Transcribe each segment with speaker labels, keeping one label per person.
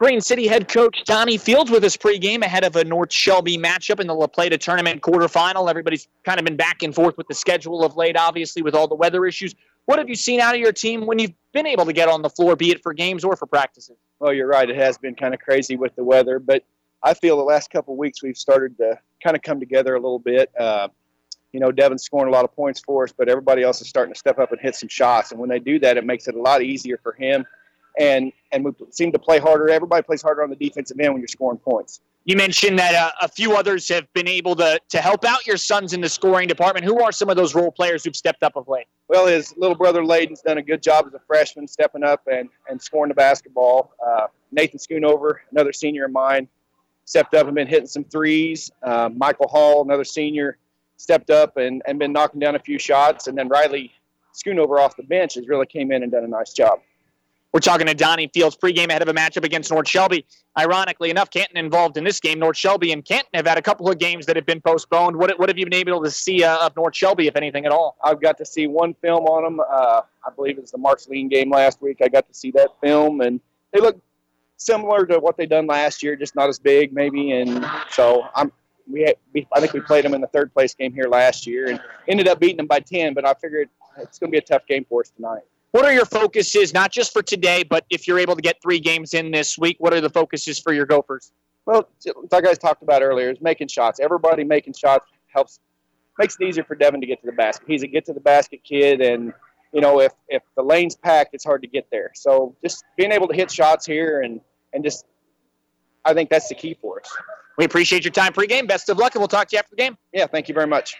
Speaker 1: Green City head coach Donnie Fields with us pregame ahead of a North Shelby matchup in the La Plata tournament quarterfinal. Everybody's kind of been back and forth with the schedule of late, obviously, with all the weather issues. What have you seen out of your team when you've been able to get on the floor, be it for games or for practices?
Speaker 2: Well, you're right. It has been kind of crazy with the weather, but I feel the last couple of weeks we've started to kind of come together a little bit. Devin's scoring a lot of points for us, but everybody else is starting to step up and hit some shots. And when they do that, it makes it a lot easier for him. And we seem to play harder. Everybody plays harder on the defensive end when you're scoring points.
Speaker 1: You mentioned that a few others have been able to help out your sons in the scoring department. Who are some of those role players who've stepped up of late?
Speaker 2: Well, his little brother Layden's done a good job as a freshman, stepping up and scoring the basketball. Nathan Schoonover, another senior of mine, stepped up and been hitting some threes. Michael Hall, another senior, stepped up and been knocking down a few shots. And then Riley Schoonover off the bench has really came in and done a nice job.
Speaker 1: We're talking to Donnie Fields pregame ahead of a matchup against North Shelby. Ironically enough, Canton involved in this game. North Shelby and Canton have had a couple of games that have been postponed. What have you been able to see of North Shelby, if anything at all?
Speaker 2: I've got to see one film on them. I believe it was the Marceline game last week. I got to see that film, and they look similar to what they done last year, just not as big maybe. And so I think we played them in the third place game here last year and ended up beating them by 10, but I figured it's going to be a tough game for us tonight.
Speaker 1: What are your focuses, not just for today, but if you're able to get 3 games in this week, what are the focuses for your Gophers?
Speaker 2: Well, like I guys talked about earlier, is making shots. Everybody making shots makes it easier for Devin to get to the basket. He's a get-to-the-basket kid, and, if the lane's packed, it's hard to get there. So just being able to hit shots here and just I think that's the key for us.
Speaker 1: We appreciate your time pregame. Best of luck, and we'll talk to you after the game.
Speaker 2: Yeah, thank you very much.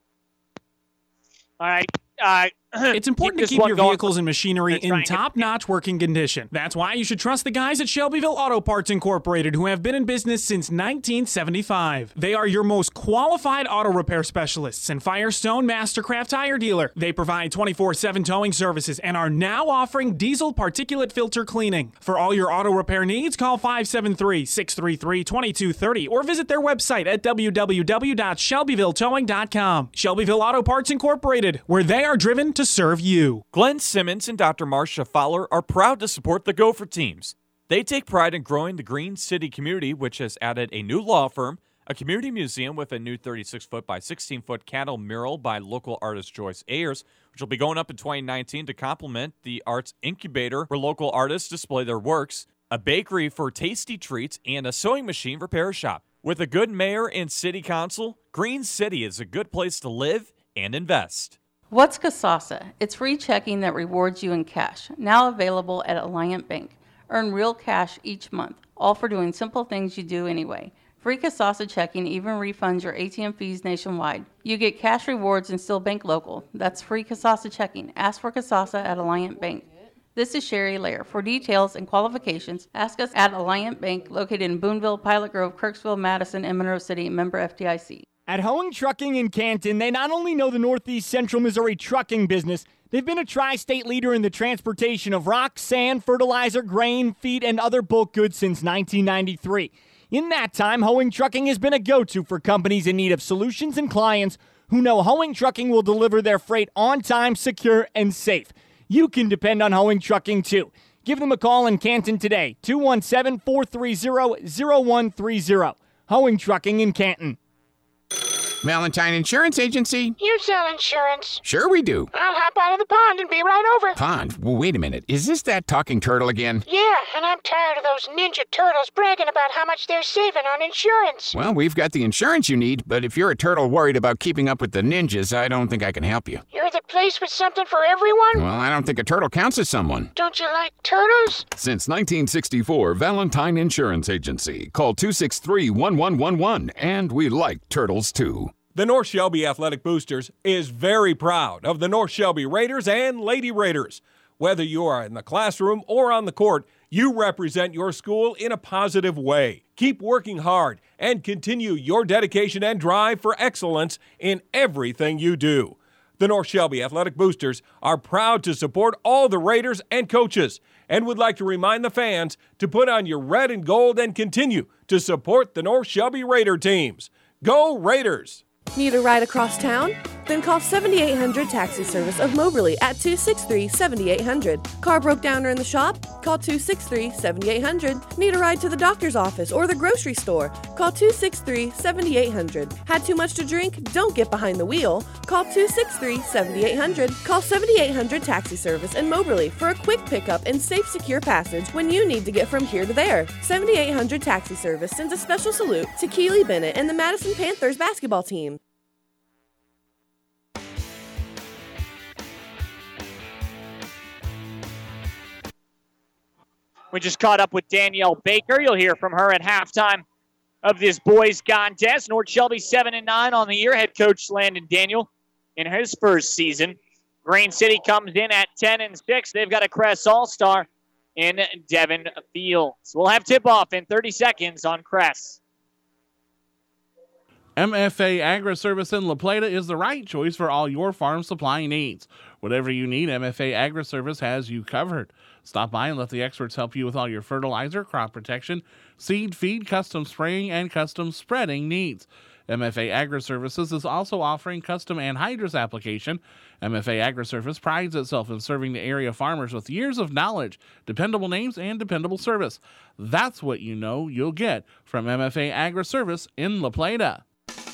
Speaker 1: All right.
Speaker 3: It's important to keep your vehicles and machinery in top-notch working condition. That's why you should trust the guys at Shelbyville Auto Parts Incorporated, who have been in business since 1975. They are your most qualified auto repair specialists and Firestone Mastercraft tire dealer. They provide 24/7 towing services and are now offering diesel particulate filter cleaning. For all your auto repair needs, call 573-633-2230 or visit their website at www.shelbyvilletowing.com. Shelbyville Auto Parts Incorporated, where they are driven to serve you.
Speaker 4: Glenn Simmons and Dr. Marcia Fowler are proud to support the Gopher teams. They take pride in growing the Green City community, which has added a new law firm, a community museum with a new 36-foot by 16-foot cattle mural by local artist Joyce Ayers, which will be going up in 2019 to complement the Arts Incubator, where local artists display their works, a bakery for tasty treats, and a sewing machine repair shop. With a good mayor and city council, Green City is a good place to live and invest.
Speaker 5: What's Kasasa? It's free checking that rewards you in cash, now available at Alliant Bank. Earn real cash each month, all for doing simple things you do anyway. Free Kasasa checking even refunds your ATM fees nationwide. You get cash rewards and still bank local. That's free Kasasa checking. Ask for Kasasa at Alliant Bank. This is Sherry Lair. For details and qualifications, ask us at Alliant Bank, located in Boonville, Pilot Grove, Kirksville, Madison, and Monroe City, member FDIC.
Speaker 6: At Hoeing Trucking in Canton, they not only know the Northeast Central Missouri trucking business, they've been a tri-state leader in the transportation of rock, sand, fertilizer, grain, feed, and other bulk goods since 1993. In that time, Hoeing Trucking has been a go-to for companies in need of solutions and clients who know Hoeing Trucking will deliver their freight on time, secure, and safe. You can depend on Hoeing Trucking, too. Give them a call in Canton today, 217-430-0130. Hoeing Trucking in Canton.
Speaker 7: Valentine Insurance Agency?
Speaker 8: You sell insurance?
Speaker 7: Sure we do.
Speaker 8: I'll hop out of the pond and be right over.
Speaker 7: Pond? Well, wait a minute. Is this that talking turtle again?
Speaker 8: Yeah, and I'm tired of those ninja turtles bragging about how much they're saving on insurance.
Speaker 7: Well, we've got the insurance you need, but if you're a turtle worried about keeping up with the ninjas, I don't think I can help you.
Speaker 8: You're the place with something for everyone?
Speaker 7: Well, I don't think a turtle counts as someone.
Speaker 8: Don't you like turtles?
Speaker 9: Since 1964, Valentine Insurance Agency. Call 263-1111, and we like turtles, too.
Speaker 10: The North Shelby Athletic Boosters is very proud of the North Shelby Raiders and Lady Raiders. Whether you are in the classroom or on the court, you represent your school in a positive way. Keep working hard and continue your dedication and drive for excellence in everything you do. The North Shelby Athletic Boosters are proud to support all the Raiders and coaches and would like to remind the fans to put on your red and gold and continue to support the North Shelby Raider teams. Go Raiders!
Speaker 11: Need a ride across town? Then call 7800 Taxi Service of Moberly at 263-7800. Car broke down or in the shop? Call 263-7800. Need a ride to the doctor's office or the grocery store? Call 263-7800. Had too much to drink? Don't get behind the wheel. Call 263-7800. Call 7800 Taxi Service in Moberly for a quick pickup and safe, secure passage when you need to get from here to there. 7800 Taxi Service sends a special salute to Keely Bennett and the Madison Panthers basketball team.
Speaker 1: We just caught up with Danielle Baker. You'll hear from her at halftime of this boys contest. North Shelby 7-9 on the year. Head coach Landon Daniel in his first season. Green City comes in at 10-6. They've got a Crest All-Star in Devin Fields. We'll have tip-off in 30 seconds on Crest.
Speaker 12: MFA Agri-Service in La Plata is the right choice for all your farm supply needs. Whatever you need, MFA Agri-Service has you covered. Stop by and let the experts help you with all your fertilizer, crop protection, seed, feed, custom spraying, and custom spreading needs. MFA Agri-Services is also offering custom anhydrous application. MFA Agri-Service prides itself in serving the area farmers with years of knowledge, dependable names, and dependable service. That's what you know you'll get from MFA Agri-Service in La Plata.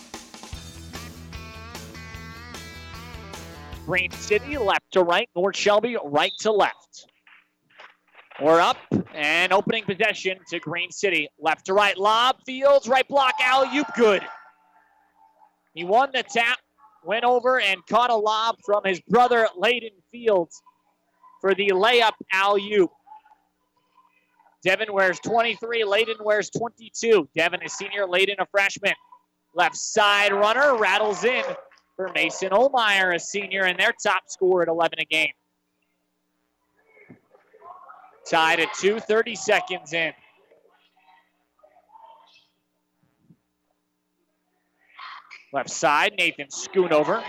Speaker 1: Green City, left to right. North Shelby, right to left. We're up and opening possession to Green City. Left to right, lob, Fields, right block, alley-oop, good. He won the tap, went over and caught a lob from his brother, Layden Fields, for the layup alley-oop. Devin wears 23, Layden wears 22. Devin is senior, Layden a freshman. Left side runner, rattles in for Mason Olmeyer, a senior, and their top scorer at 11 a game. Tied at 2, 30 seconds in. Left side, Nathan Schoonover.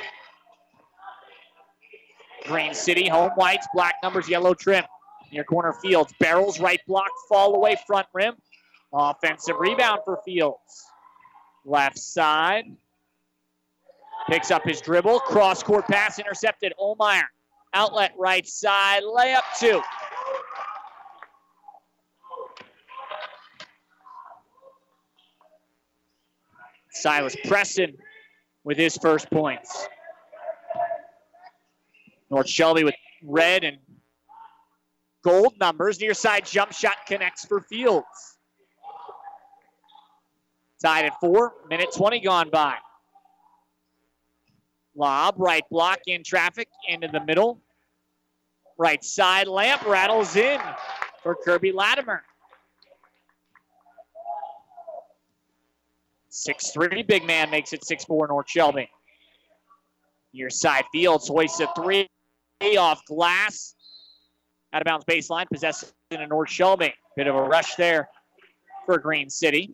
Speaker 1: Green City, home whites, black numbers, yellow trim. Near corner Fields, barrels, right block, fall away, front rim. Offensive rebound for Fields. Left side. Picks up his dribble, cross-court pass intercepted, Olmeyer. Outlet right side, layup 2. Silas Preston with his first points. North Shelby with red and gold numbers. Near side jump shot connects for Fields. Tied at 4, minute 20 gone by. Lob, right block in traffic, into the middle. Right side lamp rattles in for Kirby Latimer. 6'3", big man makes it 6'4", North Shelby. Near side Fields hoists a 3 off glass. Out of bounds baseline, possessed in a North Shelby. Bit of a rush there for Green City.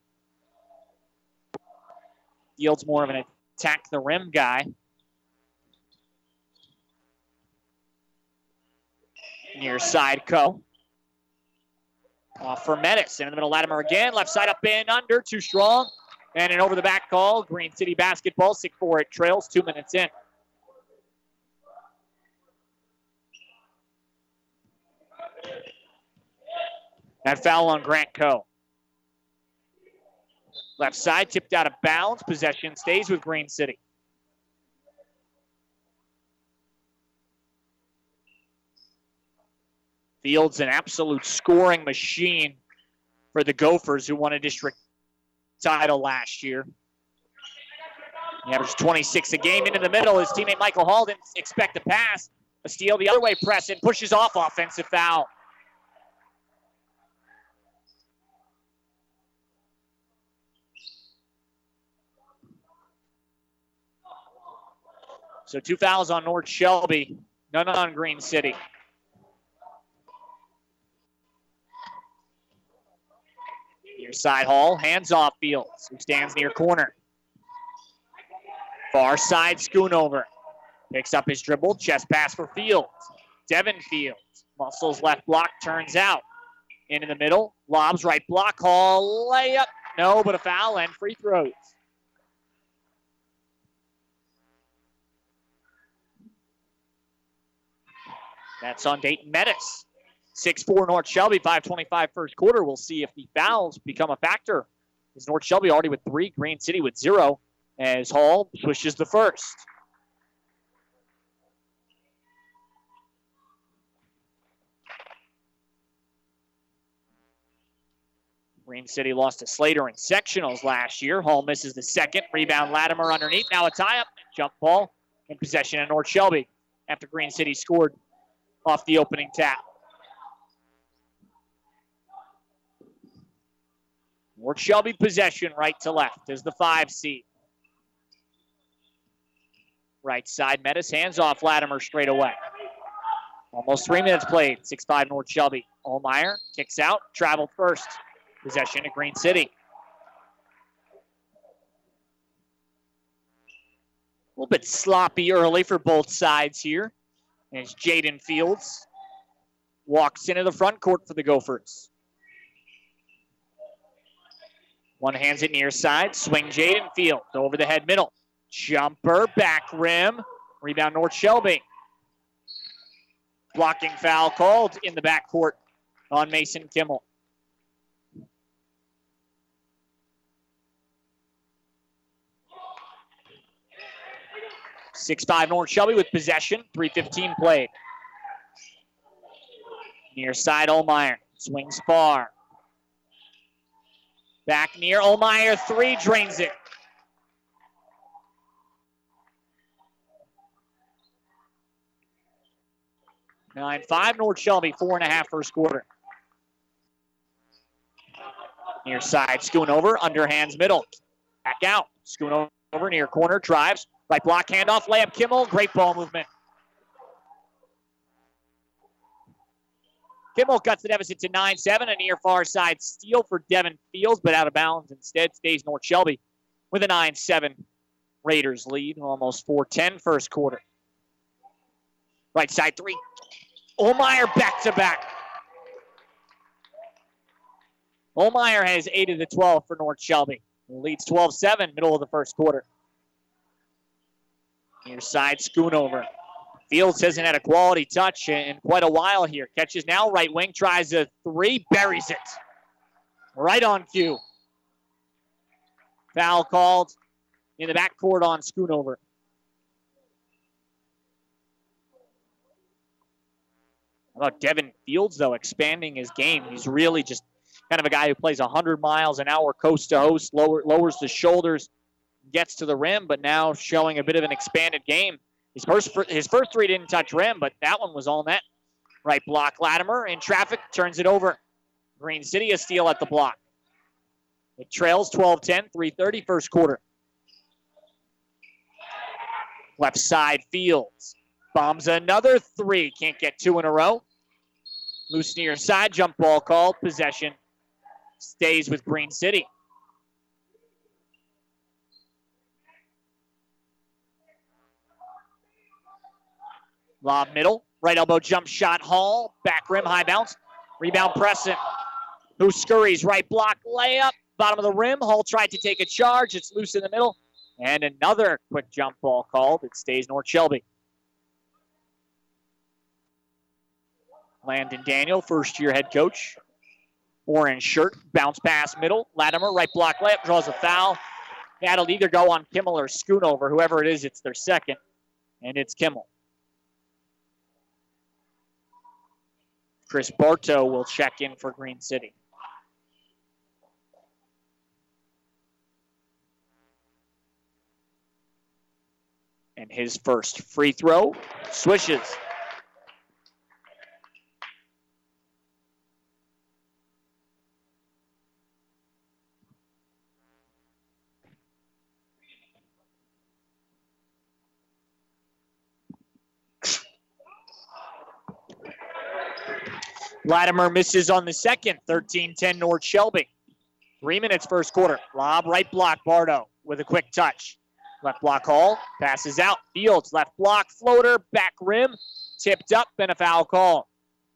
Speaker 1: Fields more of an attack the rim guy. Near side Co. Off for Metis. In the middle, Latimer again. Left side up and under. Too strong. And an over the back call. Green City basketball. 6-4. It trails 2 minutes in. That foul on Grant Co. Left side tipped out of bounds. Possession stays with Green City. Fields, an absolute scoring machine for the Gophers, who won a district title last year. He averaged 26 a game. Into the middle. His teammate Michael Hall didn't expect a pass. A steal the other way, Preston pushes off, offensive foul. So 2 fouls on North Shelby, none on Green City. Near side Hall, hands off Fields, who stands near corner. Far side Schoonover. Picks up his dribble, chest pass for Fields. Devin Fields, muscles left block, turns out. Into the middle, lobs right block, Hall, layup. No, but a foul and free throws. That's on Dayton Menace. 6-4 North Shelby, 5:25 first quarter. We'll see if the fouls become a factor. Is North Shelby already with 3, Green City with 0, as Hall swishes the first. Green City lost to Slater in sectionals last year. Hall misses the second. Rebound Latimer underneath. Now a tie-up. Jump ball in possession of North Shelby after Green City scored off the opening tap. North Shelby possession right to left as the 5 seed. Right side, Metis hands off Latimer straight away. Almost 3 minutes played. 6-5 North Shelby. Olmeyer kicks out, traveled first. Possession to Green City. A little bit sloppy early for both sides here as Jaden Fields walks into the front court for the Gophers. One hands it near side. Swing Jaden Fields over the head middle. Jumper, back rim. Rebound North Shelby. Blocking foul called in the backcourt on Mason Kimmel. (6-5) North Shelby with possession. 3:15 played. Near side, Olmeyer. Swings far. Back near Olmeyer, 3, drains it. (9-5) North Shelby, 4.5 first quarter. Near side, Schoonover, underhands middle. Back out. Schoonover near corner, drives. Right block, handoff, layup, Kimmel. Great ball movement. Kimmel cuts the deficit to 9-7. A near far side steal for Devin Fields, but out of bounds. Instead stays North Shelby with a 9-7 Raiders lead. Almost 4:10 first quarter. Right side 3. Olmeyer back-to-back. Olmeyer has 8 of the 12 for North Shelby. Leads 12-7, middle of the first quarter. Near side, Schoonover. Fields hasn't had a quality touch in quite a while here. Catches now, right wing, tries a 3, buries it. Right on cue. Foul called in the backcourt on Schoonover. How about Devin Fields, though, expanding his game? He's really just kind of a guy who plays 100 miles an hour coast to host, lowers the shoulders, gets to the rim, but now showing a bit of an expanded game. His first 3 didn't touch rim, but that one was all net. Right block, Latimer in traffic, turns it over. Green City a steal at the block. It trails 12-10, 3:30 first quarter. Left side, Fields. Bombs another 3, can't get 2 in a row. Loose near side, jump ball called, possession stays with Green City. Lob middle, right elbow jump shot, Hall, back rim, high bounce. Rebound Preston, who scurries, right block, layup, bottom of the rim. Hall tried to take a charge, it's loose in the middle. And another quick jump ball called, it stays North Shelby. Landon Daniel, first-year head coach. Orange shirt, bounce pass middle. Latimer, right block layup, draws a foul. That'll either go on Kimmel or Schoonover. Whoever it is, it's their second. And it's Kimmel. Chris Bartow will check in for Green City. And his first free throw swishes. Latimer misses on the second, 13-10 North Shelby. 3 minutes first quarter. Lob, right block, Bardo with a quick touch. Left block, Hall, passes out. Fields, left block, floater, back rim, tipped up, and a foul call.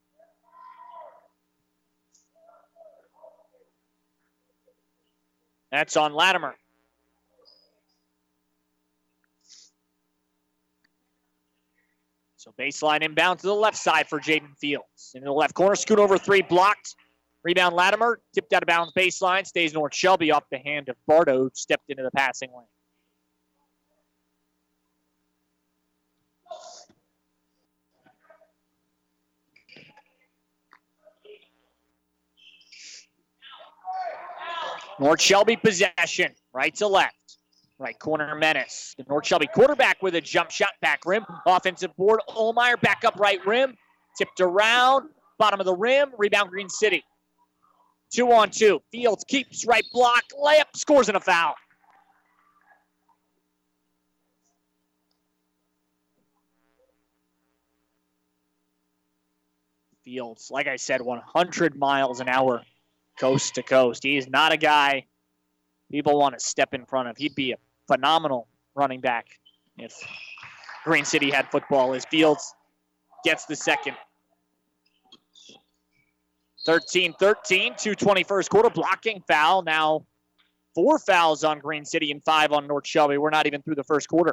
Speaker 1: That's on Latimer. So Baseline inbound to the left side for Jaden Fields. In the left corner, Schoonover 3 blocked. Rebound Latimer, tipped out of bounds baseline, stays North Shelby off the hand of Bardo, who stepped into the passing lane. North Shelby possession, right to left. Right corner Menace. The North Shelby quarterback with a jump shot, back rim. Offensive board, Olmeyer back up right rim. Tipped around, bottom of the rim, rebound Green City. 2-on-2. Fields keeps right block, layup, scores and a foul. Fields, like I said, 100 miles an hour, coast to coast. He is not a guy people want to step in front of. He'd be a phenomenal running back if Green City had football. As Fields gets the second. 13-13, 2:20 first quarter, blocking foul. Now 4 fouls on Green City and 5 on North Shelby. We're not even through the first quarter.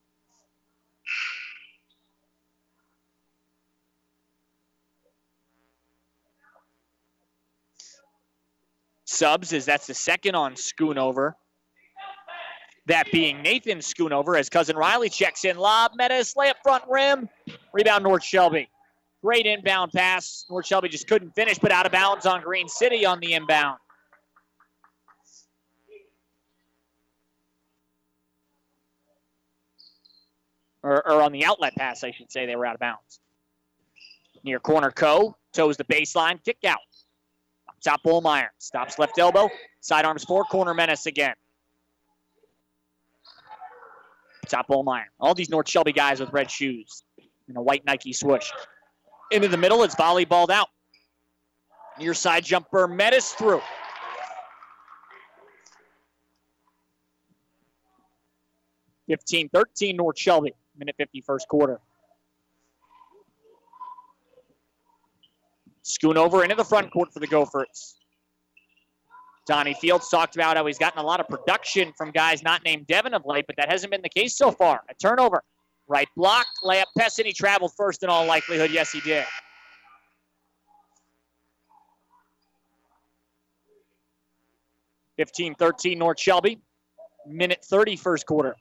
Speaker 1: Subs, as that's the second on Schoonover. That being Nathan Schoonover, as Cousin Riley checks in. Lob, Menace, layup front rim. Rebound North Shelby. Great inbound pass. North Shelby just couldn't finish, but out of bounds on Green City on the inbound. Or on the outlet pass, I should say. They were out of bounds. Near corner, toes the baseline, kick out. Up top, Olmeyer. Stops left elbow. Sidearms 4, corner Menace again. Top Olmeyer. All these North Shelby guys with red shoes and a white Nike swoosh. Into the middle, it's volleyballed out. Near side jumper, Menace through. (15-13) North Shelby. Minute 50 first quarter. Schoonover into the front court for the Gophers. Donnie Fields talked about how he's gotten a lot of production from guys not named Devin of late, but that hasn't been the case so far. A turnover. Right block, layup, Pessin. He traveled first in all likelihood. Yes, he did. (15-13) North Shelby. Minute 30 first quarter.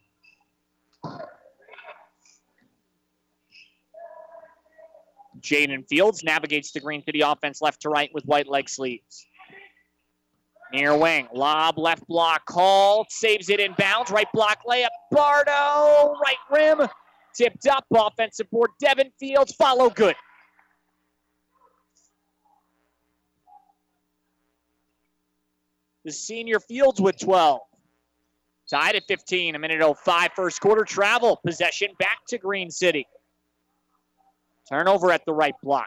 Speaker 1: Jaden Fields navigates the Green City offense left to right with white leg sleeves. Near wing, lob, left block, called, saves it in bounds, right block, layup, Bardo, right rim, tipped up, offensive board, Devin Fields, follow good. The senior Fields with 12. Tied at 15, 1:05 first quarter, travel, possession back to Green City. Turnover at the right block.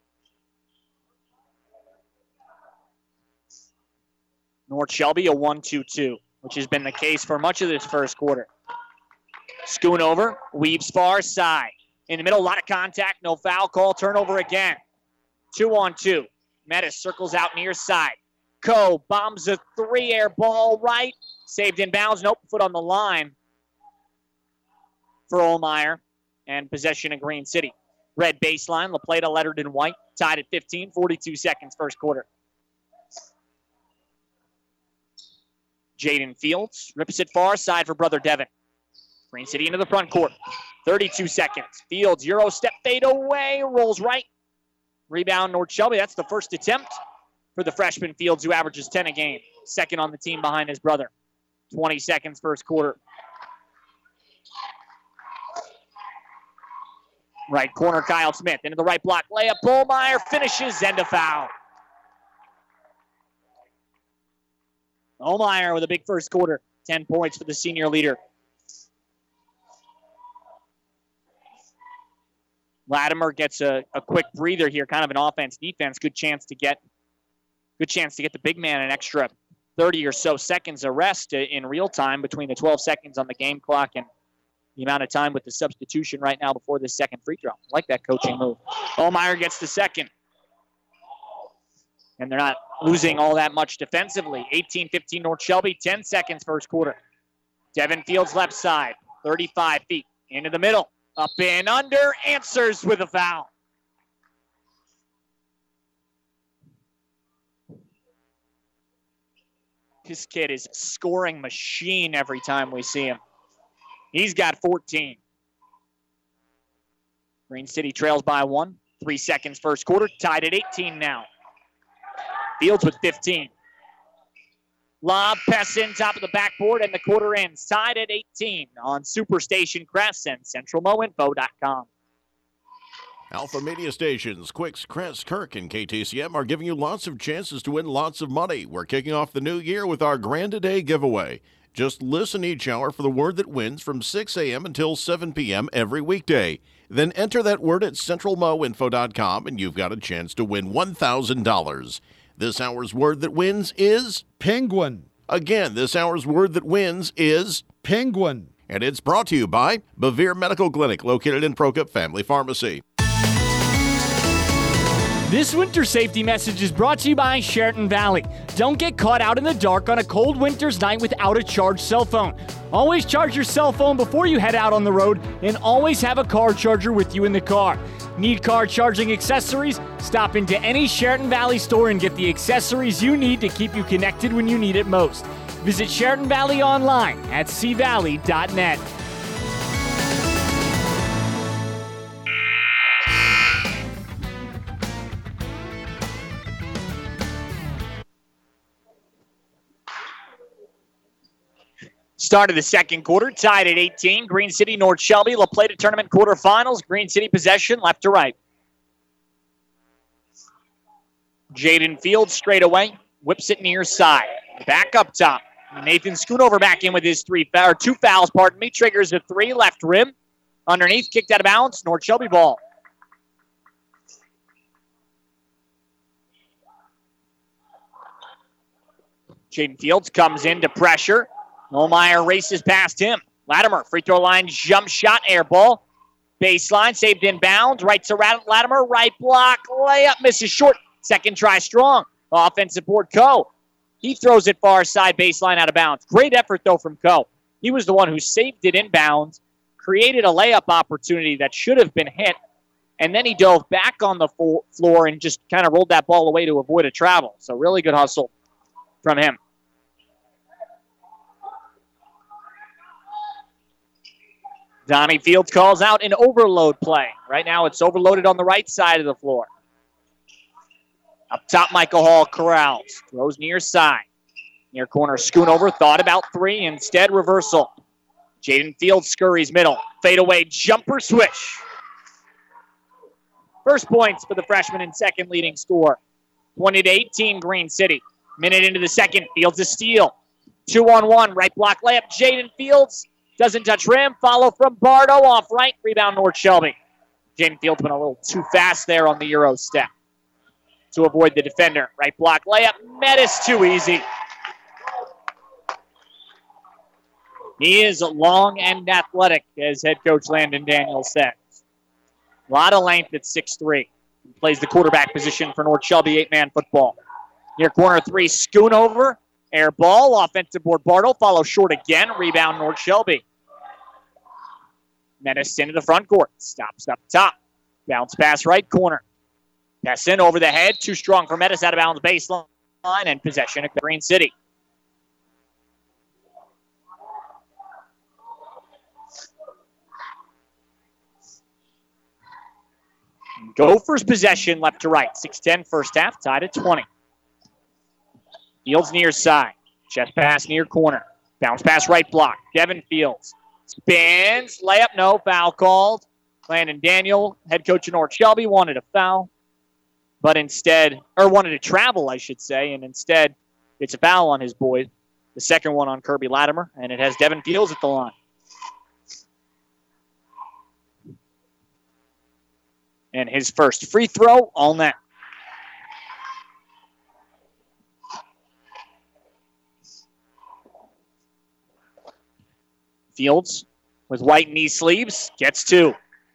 Speaker 1: North Shelby a 1-2-2, which has been the case for much of this first quarter. Schoonover, weaves far side. In the middle, a lot of contact, no foul call, turnover again. 2-on-2. Metis circles out near side. Bombs a 3-air ball right. Saved in bounds, nope, foot on the line for Olmeyer. And possession of Green City. Red baseline, La Plata lettered in white, tied at 15, 42 seconds first quarter. Jaden Fields rips it far side for brother Devin. Green City into the front court. 32 seconds. Fields, Euro step fade away, rolls right. Rebound North Shelby. That's the first attempt for the freshman Fields, who averages 10 a game. Second on the team behind his brother. 20 seconds first quarter. Right corner, Kyle Smith. Into the right block. Layup, Olmeyer finishes, and a foul. Olmeyer with a big first quarter. 10 points for the senior leader. Latimer gets a quick breather here, kind of an offense-defense. Good chance to get the big man an extra 30 or so seconds of rest in real time between the 12 seconds on the game clock and the amount of time with the substitution right now before this second free throw. I like that coaching move. Olmeyer gets the second. And they're not losing all that much defensively. 18-15 North Shelby, 10 seconds first quarter. Devin Fields left side, 35 feet. Into the middle. Up and under, answers with a foul. This kid is a scoring machine every time we see him. He's got 14. Green City trails by 1. 3 seconds first quarter, tied at 18 now. Fields with 15. Lob, Pessin, top of the backboard, and the quarter ends. Tied at 18 on Superstation Crest and CentralMoInfo.com.
Speaker 13: Alpha Media Stations, Quicks, Crest, Kirk, and KTCM are giving you lots of chances to win lots of money. We're kicking off the new year with our Grand A Day giveaway. Just listen each hour for the word that wins from 6 a.m. until 7 p.m. every weekday. Then enter that word at CentralMoInfo.com, and you've got a chance to win $1,000. This hour's word that wins is
Speaker 14: penguin.
Speaker 13: Again, this hour's word that wins is
Speaker 14: penguin.
Speaker 13: And it's brought to you by Bevere Medical Clinic, located in Prokop Family Pharmacy.
Speaker 6: This winter safety message is brought to you by Sheraton Valley. Don't get caught out in the dark on a cold winter's night without a charged cell phone. Always charge your cell phone before you head out on the road, and always have a car charger with you in the car. Need car charging accessories? Stop into any Sheraton Valley store and get the accessories you need to keep you connected when you need it most. Visit Sheraton Valley online at cvalley.net.
Speaker 1: Start of the second quarter, tied at 18. Green City, North Shelby, La Plata Tournament quarterfinals. Green City possession, left to right. Jaden Fields straight away, whips it near side. Back up top. Nathan Schoonover back in with his 2 fouls, triggers a 3, left rim. Underneath, kicked out of bounds, North Shelby ball. Jaden Fields comes into pressure. Olmeyer races past him. Latimer, free throw line, jump shot, air ball. Baseline, saved in bounds. Right to Latimer, right block, layup, misses short. Second try strong. Offensive board, Coe. He throws it far side, baseline out of bounds. Great effort, though, from Coe. He was the one who saved it in bounds, created a layup opportunity that should have been hit, and then he dove back on the floor and just kind of rolled that ball away to avoid a travel. So really good hustle from him. Donnie Fields calls out an overload play. Right now it's overloaded on the right side of the floor. Up top, Michael Hall corrals. Throws near side. Near corner, Schoonover thought about 3. Instead, reversal. Jaden Fields scurries middle. Fade away, jumper switch. First points for the freshman and second leading scorer. 20-18 Green City. Minute into the second, Fields a steal. 2-on-1, right block layup. Jaden Fields doesn't touch rim. Follow from Bardo off right. Rebound North Shelby. Jaden Fields went a little too fast there on the Euro step to avoid the defender. Right block layup. Metis too easy. He is long and athletic, as head coach Landon Daniels says. A lot of length at 6'3". He plays the quarterback position for North Shelby 8-man football. Near corner 3, Schoonover. Air ball. Offensive board Bardo. Follow short again. Rebound North Shelby. Metis into the front court. Stops up top. Bounce pass right corner. Pass in over the head. Too strong for Metis. Out of bounds baseline. And possession at Green City. Gophers possession left to right. 6:10 first half. Tied at 20. Fields near side. Chest pass near corner. Bounce pass right block. Devin Fields. Spins. Layup. No. Foul called. Landon Daniel, head coach of North Shelby, wanted a foul. But instead, or wanted to travel, I should say. And instead, it's a foul on his boy. The second one on Kirby Latimer. And it has Devin Fields at the line. And his first free throw, all net. Fields with white knee sleeves, gets 2.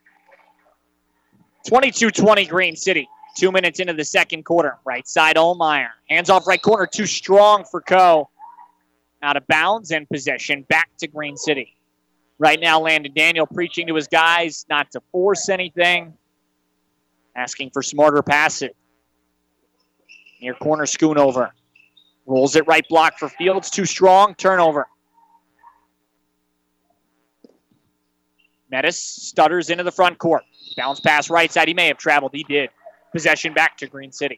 Speaker 1: 22-20 Green City. 2 minutes into the second quarter. Right side, Olmeyer. Hands off right corner, too strong for Coe. Out of bounds and possession back to Green City. Right now, Landon Daniel preaching to his guys not to force anything, asking for smarter passing. Near corner, Schoonover. Rolls it right block for Fields. Too strong. Turnover. Metis stutters into the front court. Bounce pass right side. He may have traveled. He did. Possession back to Green City.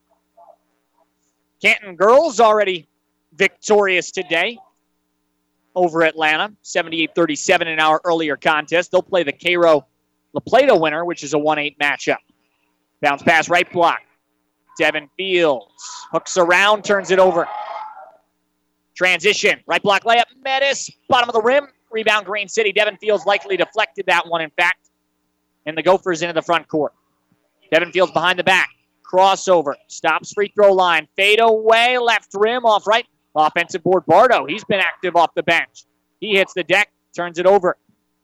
Speaker 1: Canton girls already victorious today over Atlanta. 78-37 in our earlier contest. They'll play the Cairo La Plata winner, which is a 1-8 matchup. Bounce pass right block. Devin Fields hooks around, turns it over. Transition, right block layup. Metis, bottom of the rim. Rebound Green City. Devin Fields likely deflected that one, in fact. And the Gophers into the front court. Devin Fields behind the back. Crossover. Stops free throw line. Fade away. Left rim off right. Offensive board Bardo. He's been active off the bench. He hits the deck. Turns it over.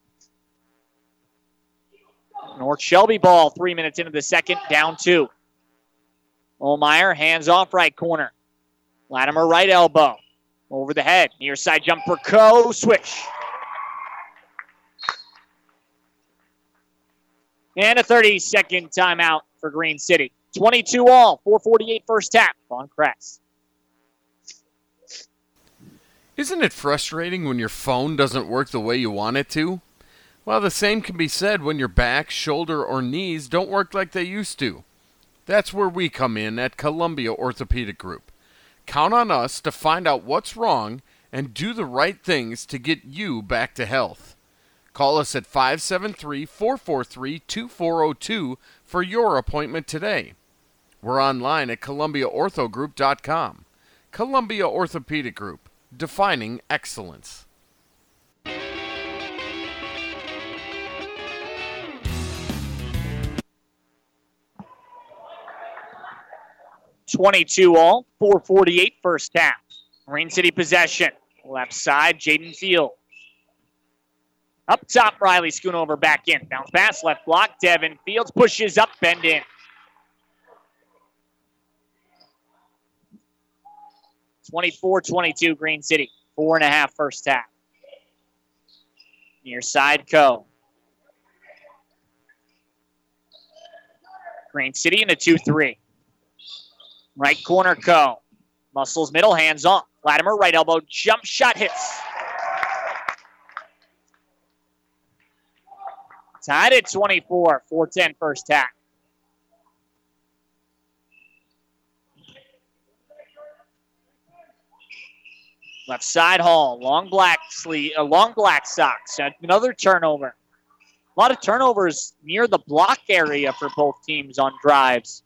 Speaker 1: North Shelby ball 3 minutes into the second. Down 2. Olmeyer hands off right corner. Latimer right elbow. Over the head. Near side jumper. Switch. And a 30-second timeout for Green City. 22 all, 4:48 first half on Crest.
Speaker 14: Isn't it frustrating when your phone doesn't work the way you want it to? Well, the same can be said when your back, shoulder, or knees don't work like they used to. That's where we come in at Columbia Orthopedic Group. Count on us to find out what's wrong and do the right things to get you back to health. Call us at 573-443-2402 for your appointment today. We're online at ColumbiaOrthogroup.com. Columbia Orthopedic Group, defining excellence.
Speaker 1: 22 all, 4:48 first half. Green City possession. Left side, Jaden Fields. Up top, Riley Schoonover back in. Bounce pass, left block. Devin Fields pushes up, bend in. 24-22 Green City. 4.5 first half. Near side, Coe. Green City in a 2-3. Right corner, Coe. Muscles middle, hands off. Latimer, right elbow, jump shot hits. Tied at 24, 4:10 first half. Left side, Hall, long black socks. Another turnover. A lot of turnovers near the block area for both teams on drives.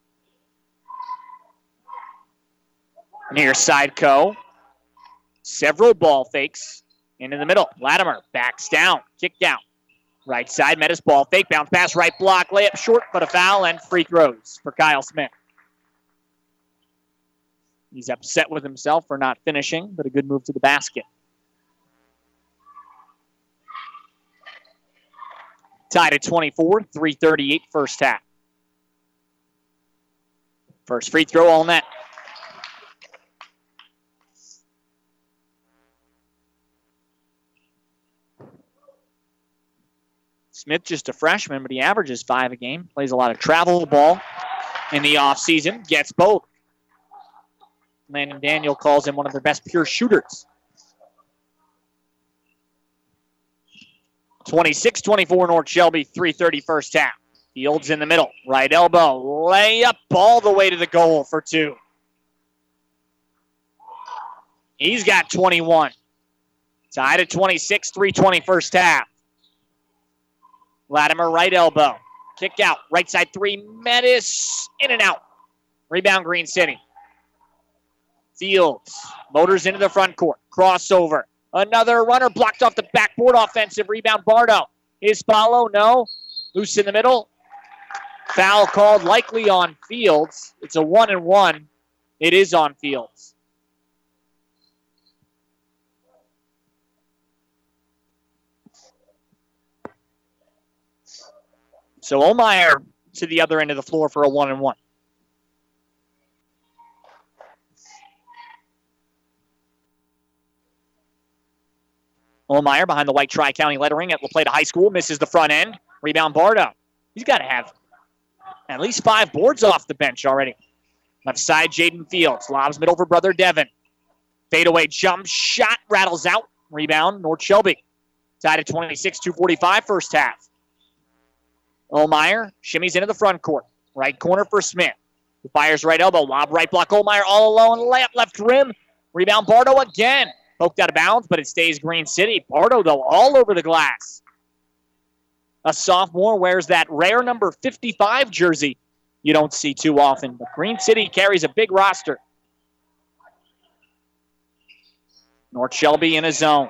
Speaker 1: Near side, Coe. Several ball fakes. Into the middle. Latimer backs down. Kick down. Right side, Metis ball fake. Bounce pass, right block. Layup short, but a foul and free throws for Kyle Smith. He's upset with himself for not finishing, but a good move to the basket. Tied at 24, 3:38 first half. First free throw, all net. Smith just a freshman, but he averages 5 a game. Plays a lot of travel ball in the offseason. Gets both. Landon Daniel calls him one of their best pure shooters. 26-24 North Shelby, 3:30 first half. Fields in the middle. Right elbow. Layup all the way to the goal for 2. He's got 21. Tied at 26, 3:20 first half. Latimer, right elbow. Kick out. Right side 3. Metis in and out. Rebound Green City. Fields motors into the front court. Crossover. Another runner blocked off the backboard. Offensive rebound. Bardo. Is follow? No. Loose in the middle. Foul called likely on Fields. It's a 1-and-1. It is on Fields. So Olmeyer to the other end of the floor for a 1-and-1. Olmeyer behind the white Tri-County lettering at La Plata High School. Misses the front end. Rebound Bardo. He's got to have at least 5 boards off the bench already. Left side, Jaden Fields. Lobs middle for brother Devin. Fadeaway jump shot. Rattles out. Rebound, North Shelby. Tied at 26, 2:45 first half. Olmeyer shimmies into the front court. Right corner for Smith. Fires right elbow. Lob right block. Olmeyer all alone. Layup left rim. Rebound Bardo again. Poked out of bounds, but it stays Green City. Bardo, though, all over the glass. A sophomore wears that rare number 55 jersey you don't see too often. But Green City carries a big roster. North Shelby in a zone.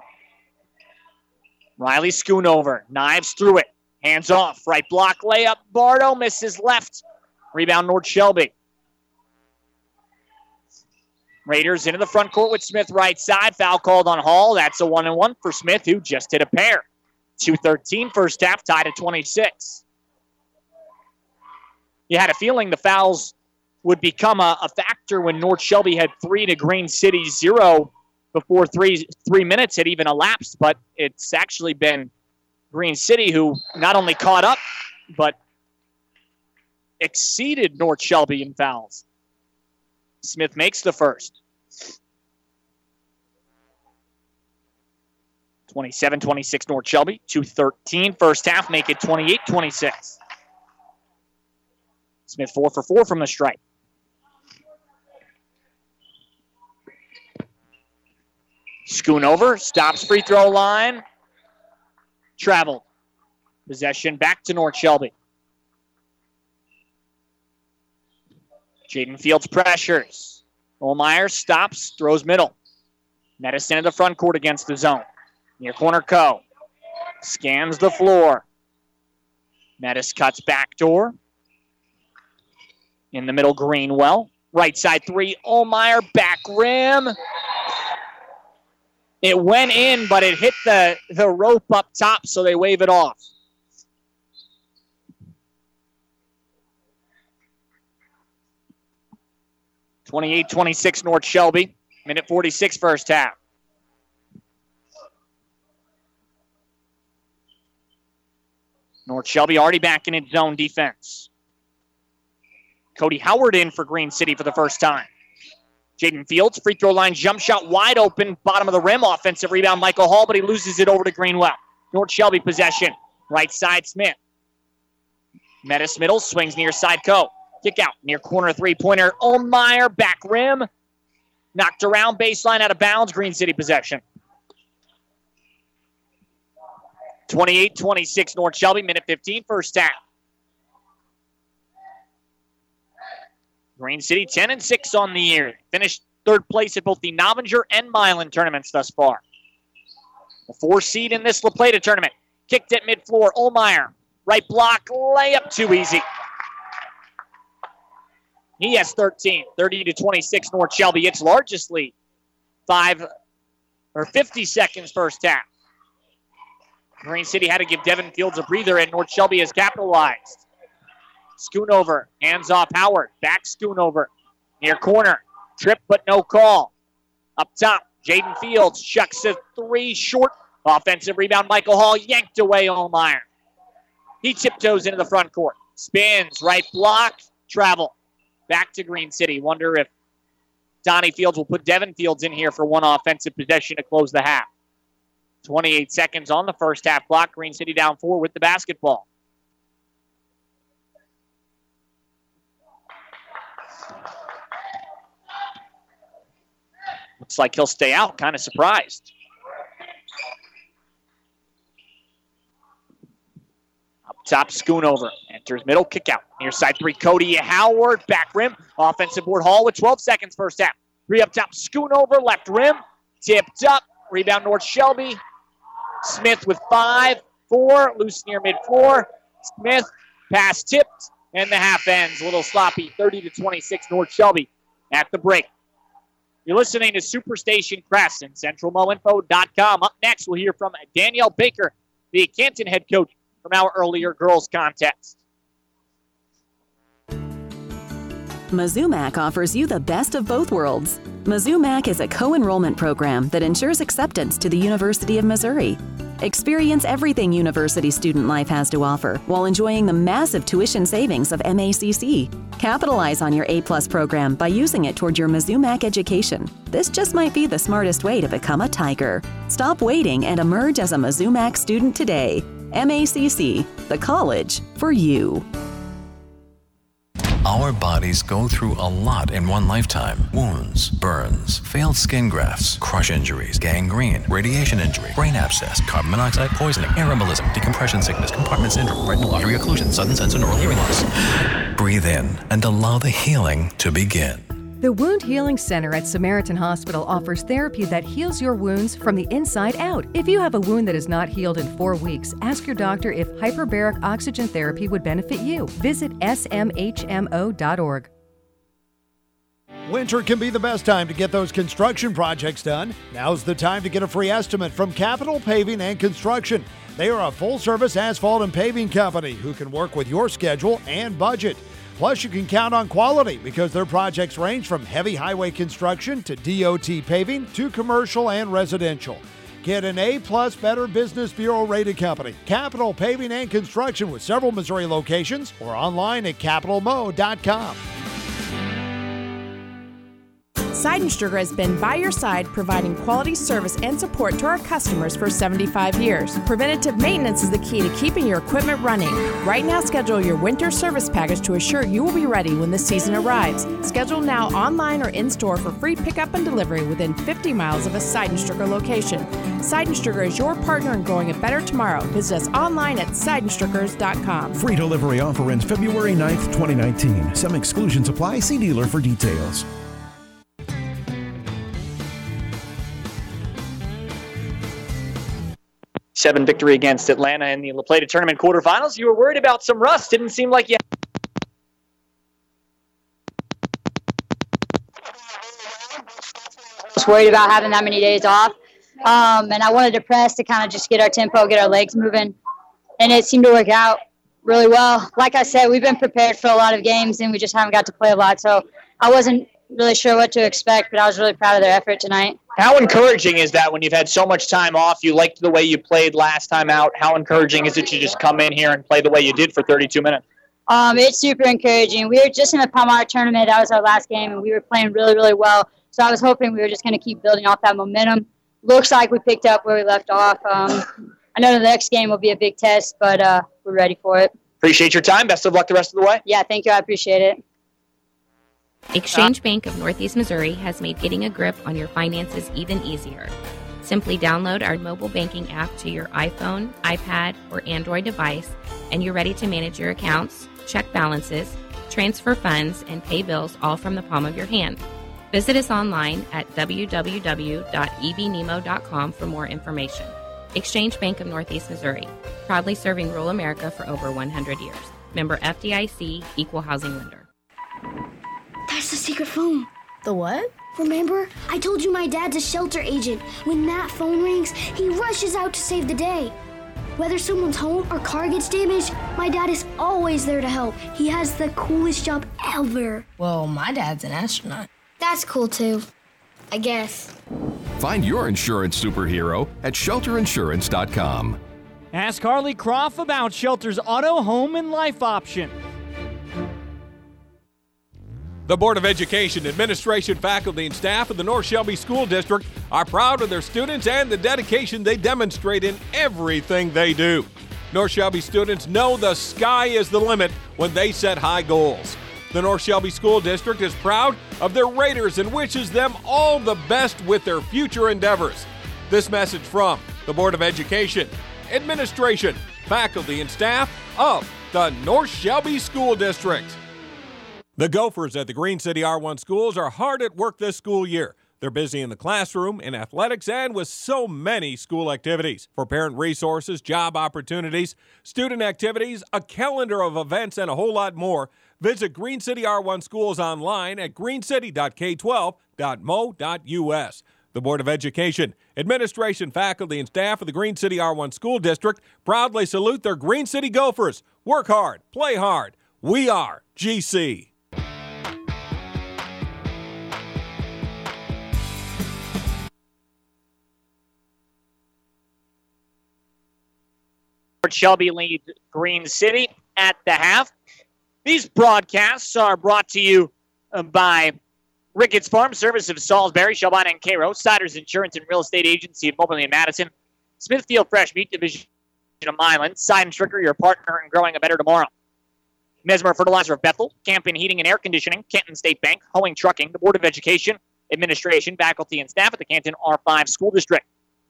Speaker 1: Riley Schoonover. Knives through it. Hands off. Right block layup. Bardo misses left. Rebound North Shelby. Raiders into the front court with Smith right side. Foul called on Hall. That's a 1-and-1 for Smith, who just hit a pair. 2:13 first half, tied at 26. You had a feeling the fouls would become a factor when North Shelby had 3 to Green City 0 before three minutes had even elapsed, but it's actually been Green City who not only caught up, but exceeded North Shelby in fouls. Smith makes the first. 27-26 North Shelby. 2:13 first half, make it 28-26. Smith 4 for 4 from the stripe. Schoonover stops free throw line. Traveled. Possession back to North Shelby. Jaden Fields pressures. Olmeyer stops, throws middle. Medicine in the front court against the zone. Near corner Co. Scans the floor. Metis cuts backdoor. In the middle, Greenwell. Right side 3, Olmeyer, back rim. It went in, but it hit the rope up top, so they wave it off. (28-26) North Shelby. Minute 46 first half. North Shelby already back in its zone defense. Cody Howard in for Green City for the first time. Jaden Fields, free throw line jump shot wide open, bottom of the rim, offensive rebound Michael Hall, but he loses it over to Greenwell. North Shelby possession, right side Smith. Metis middle, swings near side Co. Kick out, near corner three-pointer, Olmeyer, back rim. Knocked around, baseline out of bounds, Green City possession. 28-26 North Shelby, minute 15, first half. Green City 10-6 on the year. Finished third place at both the Novinger and Milan tournaments thus far. The 4 seed in this La Plata tournament. Kicked at mid-floor. Olmeyer. Right block. Layup too easy. He has 13. 30-26 North Shelby. Its largest lead. 50 seconds first half. Green City had to give Devin Fields a breather, and North Shelby has capitalized. Schoonover, hands off Howard. Back Schoonover. Near corner. Trip, but no call. Up top, Jaden Fields chucks a 3 short. Offensive rebound, Michael Hall yanked away Olmeyer. He tiptoes into the front court. Spins, right block, travel. Back to Green City. Wonder if Donnie Fields will put Devin Fields in here for one offensive possession to close the half. 28 seconds on the first half clock. Green City down 4 with the basketball. Looks like he'll stay out. Kind of surprised. Up top, Schoonover. Enters middle, kick out. Near side 3, Cody Howard. Back rim. Offensive board Hall with 12 seconds first half. 3 up top, Schoonover. Left rim. Tipped up. Rebound North Shelby. Smith with 5, 4. Loose near mid-floor. Smith. Pass tipped. And the half ends. A little sloppy. 30-26 North Shelby at the break. You're listening to Superstation Crescent, CentralMoInfo.com. Up next, we'll hear from Danielle Baker, the Canton head coach from our earlier girls contest.
Speaker 15: Mizzou Mac offers you the best of both worlds. Mizzou Mac is a co-enrollment program that ensures acceptance to the University of Missouri. Experience everything university student life has to offer while enjoying the massive tuition savings of MACC. Capitalize on your A-plus program by using it toward your Mizzou Mac education. This just might be the smartest way to become a Tiger. Stop waiting and emerge as a Mizzou Mac student today. MACC, the college for you.
Speaker 16: Our bodies go through a lot in one lifetime. Wounds, burns, failed skin grafts, crush injuries, gangrene, radiation injury, brain abscess, carbon monoxide poisoning, air embolism, decompression sickness, compartment syndrome, retinal artery occlusion, sudden sense and oral hearing loss. Breathe in and allow the healing to begin.
Speaker 17: The Wound Healing Center at Samaritan Hospital offers therapy that heals your wounds from the inside out. If you have a wound that is not healed in 4 weeks, ask your doctor if hyperbaric oxygen therapy would benefit you. Visit smhmo.org.
Speaker 18: Winter can be the best time to get those construction projects done. Now's the time to get a free estimate from Capital Paving and Construction. They are a full-service asphalt and paving company who can work with your schedule and budget. Plus, you can count on quality because their projects range from heavy highway construction to DOT paving to commercial and residential. Get an A-plus Better Business Bureau rated company, Capital Paving and Construction, with several Missouri locations, or online at capitalmo.com.
Speaker 19: Seidenstriger has been by your side providing quality service and support to our customers for 75 years. Preventative maintenance is the key to keeping your equipment running. Right now, schedule your winter service package to assure you will be ready when the season arrives. Schedule now online or in-store for free pickup and delivery within 50 miles of a Seidenstriger location. Seidenstriger is your partner in growing a better tomorrow. Visit us online at seidenstrigers.com.
Speaker 20: Free delivery offer ends February 9th, 2019. Some exclusions apply. See dealer for details.
Speaker 1: 7 victory against Atlanta in the La Plata tournament quarterfinals. You were worried about some rust. Didn't seem like you.
Speaker 21: Just worried about having that many days off. And I wanted to press to kind of just get our tempo, get our legs moving. And it seemed to work out really well. Like I said, we've been prepared for a lot of games, and we just haven't got to play a lot. So I wasn't really sure what to expect, but I was really proud of their effort tonight.
Speaker 1: How encouraging is that when you've had so much time off? You liked the way you played last time out. How encouraging is it to just come in here and play the way you did for 32 minutes?
Speaker 21: It's super encouraging. We were just in the Palmyra tournament. That was our last game, and we were playing really, really well. So I was hoping we were just going to keep building off that momentum. Looks like we picked up where we left off. I know the next game will be a big test, but we're ready for it.
Speaker 1: Appreciate your time. Best of luck the rest of the way.
Speaker 21: Yeah, thank you. I appreciate it.
Speaker 22: Exchange Bank of Northeast Missouri has made getting a grip on your finances even easier. Simply download our mobile banking app to your iPhone, iPad, or Android device, and you're ready to manage your accounts, check balances, transfer funds, and pay bills all from the palm of your hand. Visit us online at www.ebnemo.com for more information. Exchange Bank of Northeast Missouri, proudly serving rural America for over 100 years. Member FDIC, Equal Housing Lender.
Speaker 23: That's the secret phone. The what? Remember? I told you my dad's a shelter agent. When that phone rings, he rushes out to save the day. Whether someone's home or car gets damaged, my dad is always there to help. He has the coolest job ever.
Speaker 24: Well, my dad's an astronaut.
Speaker 23: That's cool too, I guess.
Speaker 9: Find your insurance superhero at shelterinsurance.com.
Speaker 6: Ask Harley Croft about Shelter's auto, home, and life option.
Speaker 10: The Board of Education, administration, faculty, and staff of the North Shelby School District are proud of their students and the dedication they demonstrate in everything they do. North Shelby students know the sky is the limit when they set high goals. The North Shelby School District is proud of their Raiders and wishes them all the best with their future endeavors. This message from the Board of Education, administration, faculty, and staff of the North Shelby School District. The Gophers at the Green City R1 schools are hard at work this school year. They're busy in the classroom, in athletics, and with so many school activities. For parent resources, job opportunities, student activities, a calendar of events, and a whole lot more, visit Green City R1 schools online at greencity.k12.mo.us. The Board of Education, administration, faculty, and staff of the Green City R1 School District proudly salute their Green City Gophers. Work hard, play hard. We are GC.
Speaker 1: North Shelby leads Green City at the half. These broadcasts are brought to you by Ricketts Farm Service of Salisbury, Shelby, and Cairo, Siders Insurance and Real Estate Agency of Moberly and Madison, Smithfield Fresh Meat Division of Milan, Side & Stricker, your partner in growing a better tomorrow. Mesmer Fertilizer of Bethel, Campion Heating and Air Conditioning, Canton State Bank, Hoeing Trucking, the Board of Education, Administration, faculty, and staff at the Canton R5 School District.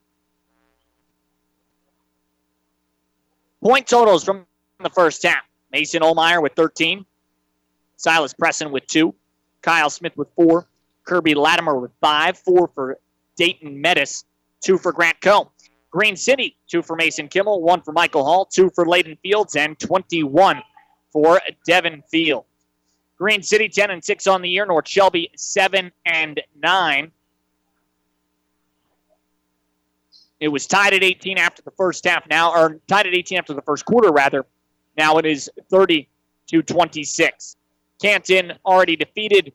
Speaker 1: Point totals from the first half. Mason Olmeyer with 13. Silas Presson with 2. Kyle Smith with 4. Kirby Latimer with 5. 4 for Dayton Metis. 2 for Grant Coe. Green City, 2 for Mason Kimmel. 1 for Michael Hall. 2 for Layden Fields. And 21 for Devin Field. Green City 10-6 on the year. North Shelby 7-9. It was tied at 18 after the first half now, or tied at 18 after the first quarter, rather. Now it is 30-26. Canton already defeated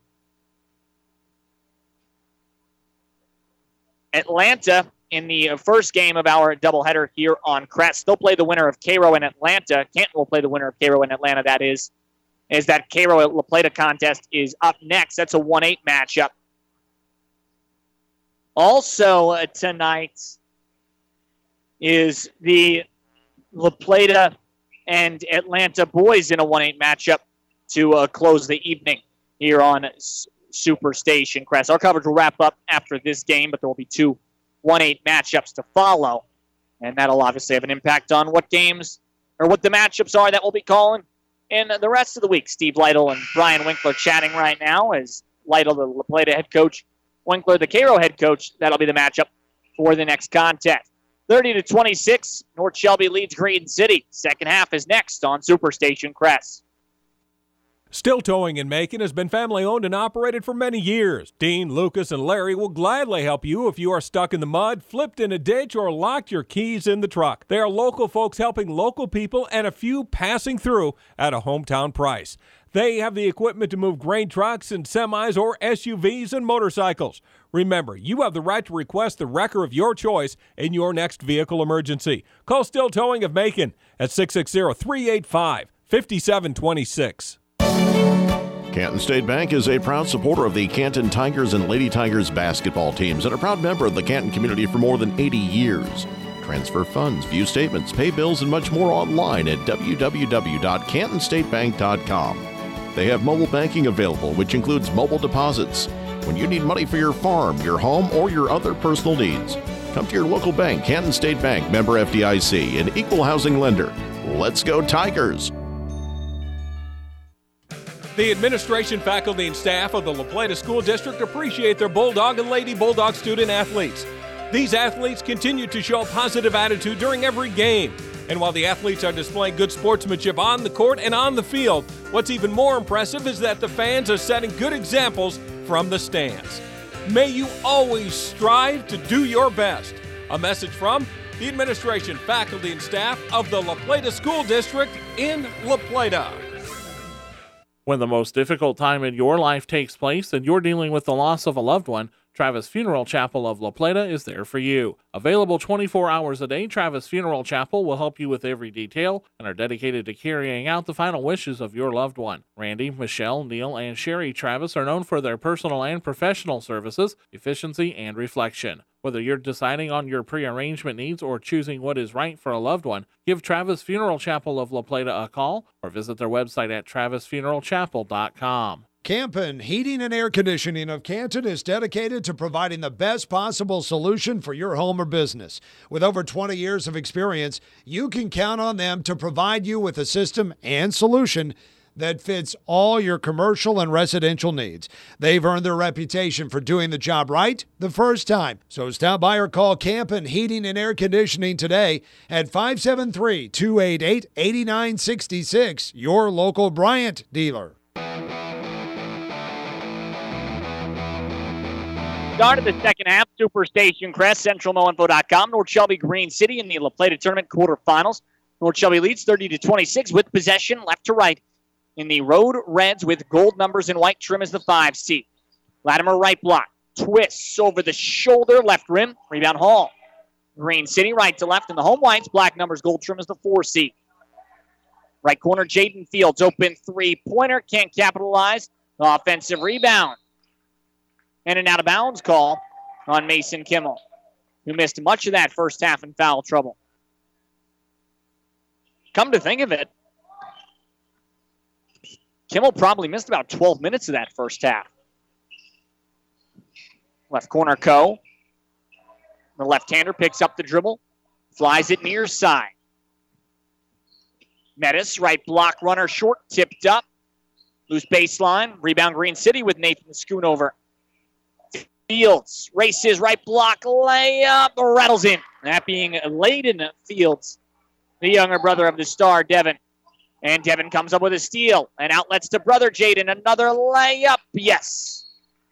Speaker 1: Atlanta in the first game of our doubleheader here on Crest. They'll play the winner of Cairo and Atlanta. Canton will play the winner of Cairo and Atlanta, that is that Cairo at La Plata contest is up next. That's a 1-8 matchup. Also tonight is the La Plata and Atlanta boys in a 1-8 matchup to close the evening here on Superstation Crest. Our coverage will wrap up after this game, but there will be 2 1-8 matchups to follow, and that'll obviously have an impact on what games or what the matchups are that we'll be calling in the rest of the week. Steve Lytle and Brian Winkler chatting right now as Lytle, the La Plata head coach, Winkler, the Cairo head coach. That'll be the matchup for the next contest. 30-26, North Shelby leads Green City. Second half is next on Superstation Crest.
Speaker 10: Still Towing in Macon has been family-owned and operated for many years. Dean, Lucas, and Larry will gladly help you if you are stuck in the mud, flipped in a ditch, or locked your keys in the truck. They are local folks helping local people and a few passing through at a hometown price. They have the equipment to move grain trucks and semis or SUVs and motorcycles. Remember, you have the right to request the wrecker of your choice in your next vehicle emergency. Call Still Towing of Macon at 660-385-5726.
Speaker 13: Canton State Bank is a proud supporter of the Canton Tigers and Lady Tigers basketball teams and a proud member of the Canton community for more than 80 years. Transfer funds, view statements, pay bills, and much more online at www.cantonstatebank.com. They have mobile banking available, which includes mobile deposits. When you need money for your farm, your home, or your other personal needs, come to your local bank, Canton State Bank, member FDIC, an equal housing lender. Let's go Tigers!
Speaker 10: The administration, faculty, and staff of the La Plata School District appreciate their Bulldog and Lady Bulldog student athletes. These athletes continue to show a positive attitude during every game. And while the athletes are displaying good sportsmanship on the court and on the field, what's even more impressive is that the fans are setting good examples from the stands. May you always strive to do your best. A message from the administration, faculty, and staff of the La Plata School District in La Plata.
Speaker 12: When the most difficult time in your life takes place and you're dealing with the loss of a loved one, Travis Funeral Chapel of La Plata is there for you. Available 24 hours a day, Travis Funeral Chapel will help you with every detail and are dedicated to carrying out the final wishes of your loved one. Randy, Michelle, Neil, and Sherry Travis are known for their personal and professional services, efficiency, and reflection. Whether you're deciding on your pre-arrangement needs or choosing what is right for a loved one, give Travis Funeral Chapel of La Plata a call or visit their website at travisfuneralchapel.com.
Speaker 18: Campion Heating and Air Conditioning of Canton is dedicated to providing the best possible solution for your home or business. With over 20 years of experience, you can count on them to provide you with a system and solution that fits all your commercial and residential needs. They've earned their reputation for doing the job right the first time. So stop by or call Campion Heating and Air Conditioning today at 573-288-8966, your local Bryant dealer.
Speaker 1: Start of the second half, Superstation Crest, CentralMoInfo.com, North Shelby Green City in the La Plata Tournament quarterfinals. North Shelby leads 30-26 with possession left to right in the Road Reds with gold numbers and white trim as the 5 seed. Latimer right block, twists over the shoulder, left rim, rebound Hall. Green City right to left in the home whites. Black numbers, gold trim is the 4 seed. Right corner, Jaden Fields, open three-pointer, can't capitalize. Offensive rebound. And an out-of-bounds call on Mason Kimmel, who missed much of that first half in foul trouble. Come to think of it, Kimmel probably missed about 12 minutes of that first half. Left corner, Coe. The left-hander picks up the dribble, flies it near side. Metis, right block runner, short, tipped up. Loose baseline, rebound Green City with Nathan Schoonover. Fields races, right block, layup, rattles in. That being Layden Fields, the younger brother of the star, Devin. And Devin comes up with a steal. And outlets to brother Jaden, another layup, yes.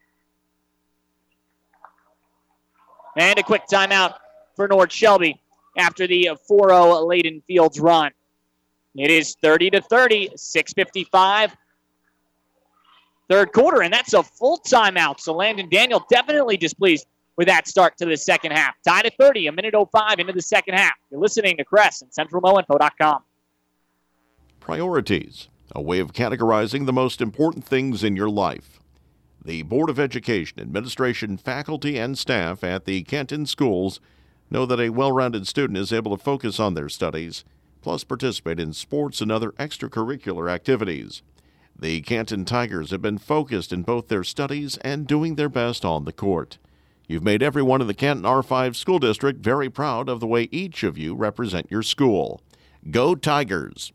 Speaker 1: And a quick timeout for North Shelby after the 4-0 Layden Fields run. It is 30-30, 6:55. Third quarter, and that's a full timeout. So Landon Daniel definitely displeased with that start to the second half. Tied at 30, a minute 05 into the second half. You're listening to Cress and CentralMoInfo.com.
Speaker 13: Priorities, a way of categorizing the most important things in your life. The Board of Education, administration, faculty, and staff at the Kenton schools know that a well-rounded student is able to focus on their studies, plus participate in sports and other extracurricular activities. The Canton Tigers have been focused in both their studies and doing their best on the court. You've made everyone in the Canton R5 School District very proud of the way each of you represent your school. Go Tigers!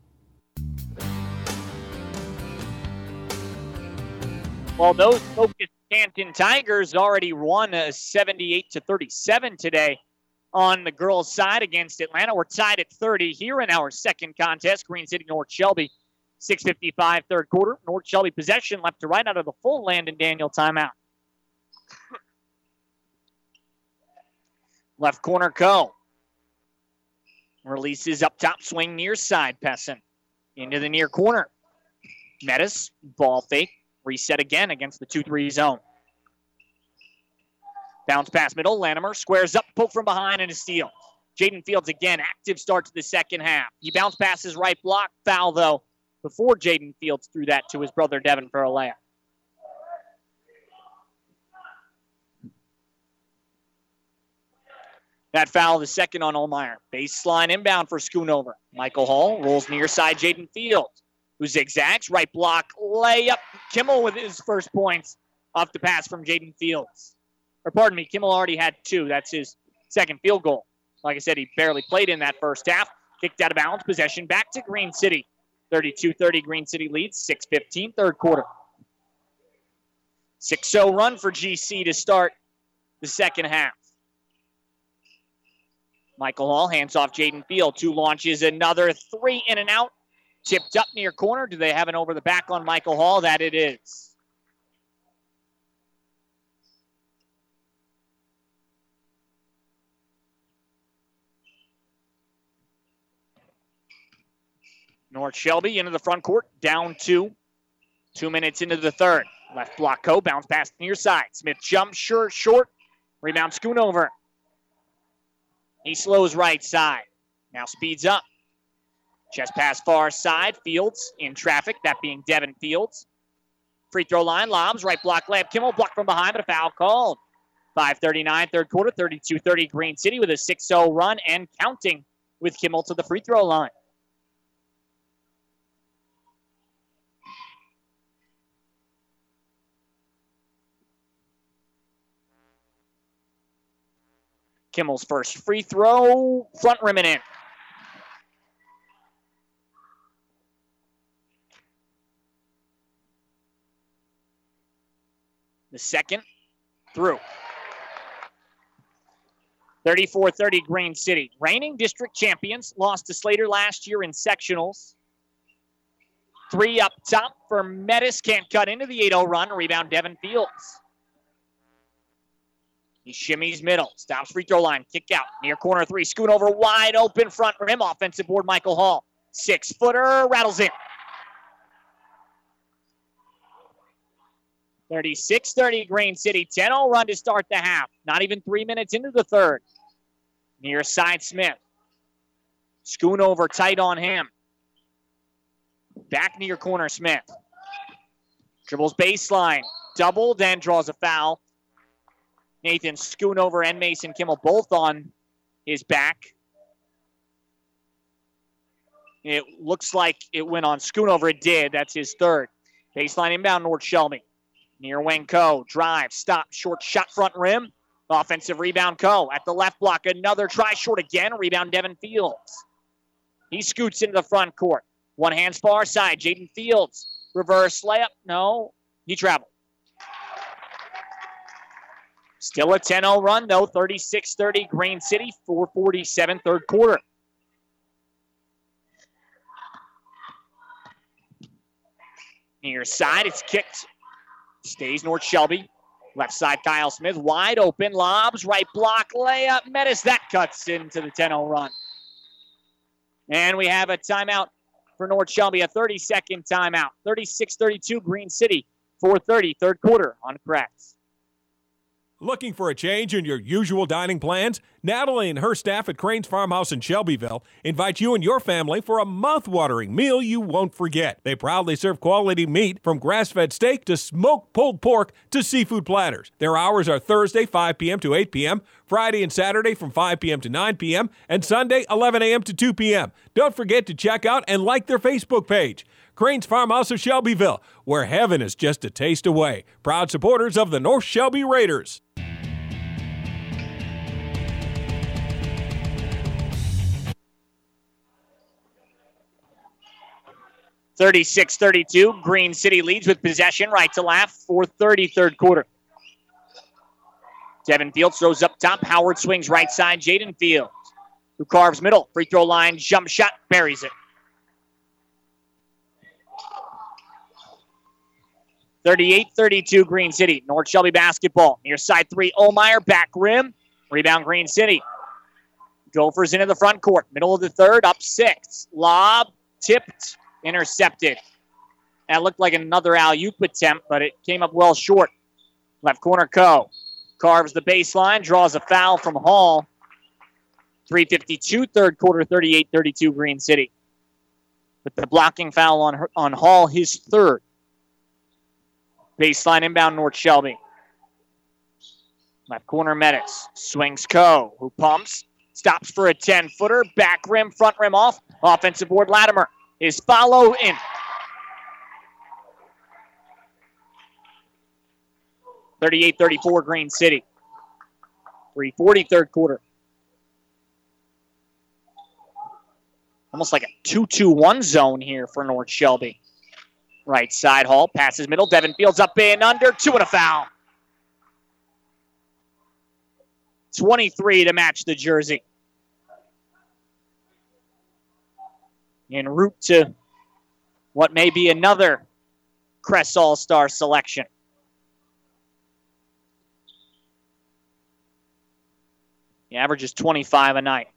Speaker 1: Well, those focused Canton Tigers already won 78-37 today on the girls' side against Atlanta. We're tied at 30 here in our second contest. Green City, North Shelby. 6:55 third quarter. North Shelby possession left to right out of the full Landon Daniel timeout. Left corner, Coe. Releases up top, swing near side, Pessin. Into the near corner. Metis, ball fake. Reset again against the 2-3 zone. Bounce pass middle. Lanimer squares up, poke from behind, and a steal. Jaden Fields again, active start to the second half. He bounce passes right block. Foul, though, before Jaden Fields threw that to his brother Devin for a layup. That foul, the second on Olmeyer. Baseline inbound for Schoonover. Michael Hall rolls near side Jaden Fields, who zigzags. Right block, layup. Kimmel with his first points off the pass from Jaden Fields. Or pardon me, Kimmel already had 2. That's his second field goal. Like I said, he barely played in that first half. Kicked out of bounds, possession back to Green City. 32-30 Green City leads, 6:15 third quarter. 6-0 run for GC to start the second half. Michael Hall hands off Jaden Field. 2 launches, another 3 in and out. Tipped up near corner. Do they have an over the back on Michael Hall? That it is. North Shelby into the front court, down 2. 2 minutes into the third. Left block, Coe, bounce pass near side. Smith jumps short. Rebound Schoonover. He slows right side. Now speeds up. Chest pass far side. Fields in traffic, that being Devin Fields. Free throw line, lobs, right block layup. Kimmel blocked from behind, but a foul called. 5:39 third quarter, 32-30 Green City with a 6-0 run and counting with Kimmel to the free throw line. Kimmel's first free throw, front rim and in. The second, through. 34-30 Green City. Reigning district champions, lost to Slater last year in sectionals. 3 up top for Metis, can't cut into the 8-0 run. Rebound Devin Fields. He shimmies middle, stops free throw line, kick out, near corner 3, Schoonover wide open, front rim, offensive board, Michael Hall. 6-footer, rattles in. 36-30 Green City, 10-0 run to start the half. Not even 3 minutes into the third. Near side Smith. Schoonover tight on him. Back near corner Smith. Dribbles baseline. Double, then draws a foul. Nathan Schoonover and Mason Kimmel both on his back. It looks like it went on Schoonover. It did. That's his third. Baseline inbound, North Shelby. Near wing Co. Drive, stop, short shot front rim. Offensive rebound Co. At the left block. Another try short again. Rebound Devin Fields. He scoots into the front court. One hand's far side. Jaden Fields. Reverse layup. No. He traveled. Still a 10-0 run, though. 36-30 Green City. 4:47 third quarter. Near side. It's kicked. Stays North Shelby. Left side, Kyle Smith. Wide open. Lobs. Right block. Layup. Metis. That cuts into the 10-0 run. And we have a timeout for North Shelby. A 30-second timeout. 36-32 Green City. 4:30 third quarter on Cracks.
Speaker 10: Looking for a change in your usual dining plans? Natalie and her staff at Crane's Farmhouse in Shelbyville invite you and your family for a mouth-watering meal you won't forget. They proudly serve quality meat from grass-fed steak to smoked pulled pork to seafood platters. Their hours are Thursday 5 p.m. to 8 p.m., Friday and Saturday from 5 p.m. to 9 p.m., and Sunday 11 a.m. to 2 p.m. Don't forget to check out and like their Facebook page. Crane's Farmhouse of Shelbyville, where heaven is just a taste away. Proud supporters of the North Shelby Raiders.
Speaker 1: (36-32) Green City leads with possession right to left. 4:30 third quarter. Devin Fields throws up top. Howard swings right side. Jaden Fields, who carves middle. Free throw line, jump shot, buries it. 38-32 Green City. North Shelby basketball. Near side three, Omeyer, back rim. Rebound Green City. Gophers into the front court. Middle of the third, up 6. Lob, tipped, intercepted. That looked like another alley-oop attempt, but it came up well short. Left corner, Co. Carves the baseline, draws a foul from Hall. 3:52 third quarter, 38-32 Green City. With the blocking foul on Hall, his third. Baseline inbound, North Shelby. Left corner, Metis. Swings Co, who pumps. Stops for a 10-footer. Back rim, front rim off. Offensive board, Latimer. His follow in. (38-34 Green City. 3:40 third quarter. Almost like a 2-2-1 zone here for North Shelby. Right side, Hall passes middle. Devin Fields up in under. 2 and a foul. 23 to match the jersey. En route to what may be another Crest All-Star selection. He averages 25 a night.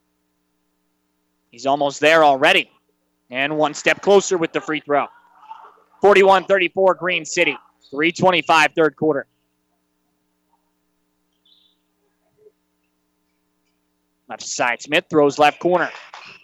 Speaker 1: He's almost there already. And one step closer with the free throw. 41-34 Green City. 3:25 third quarter. Left side, Smith throws left corner.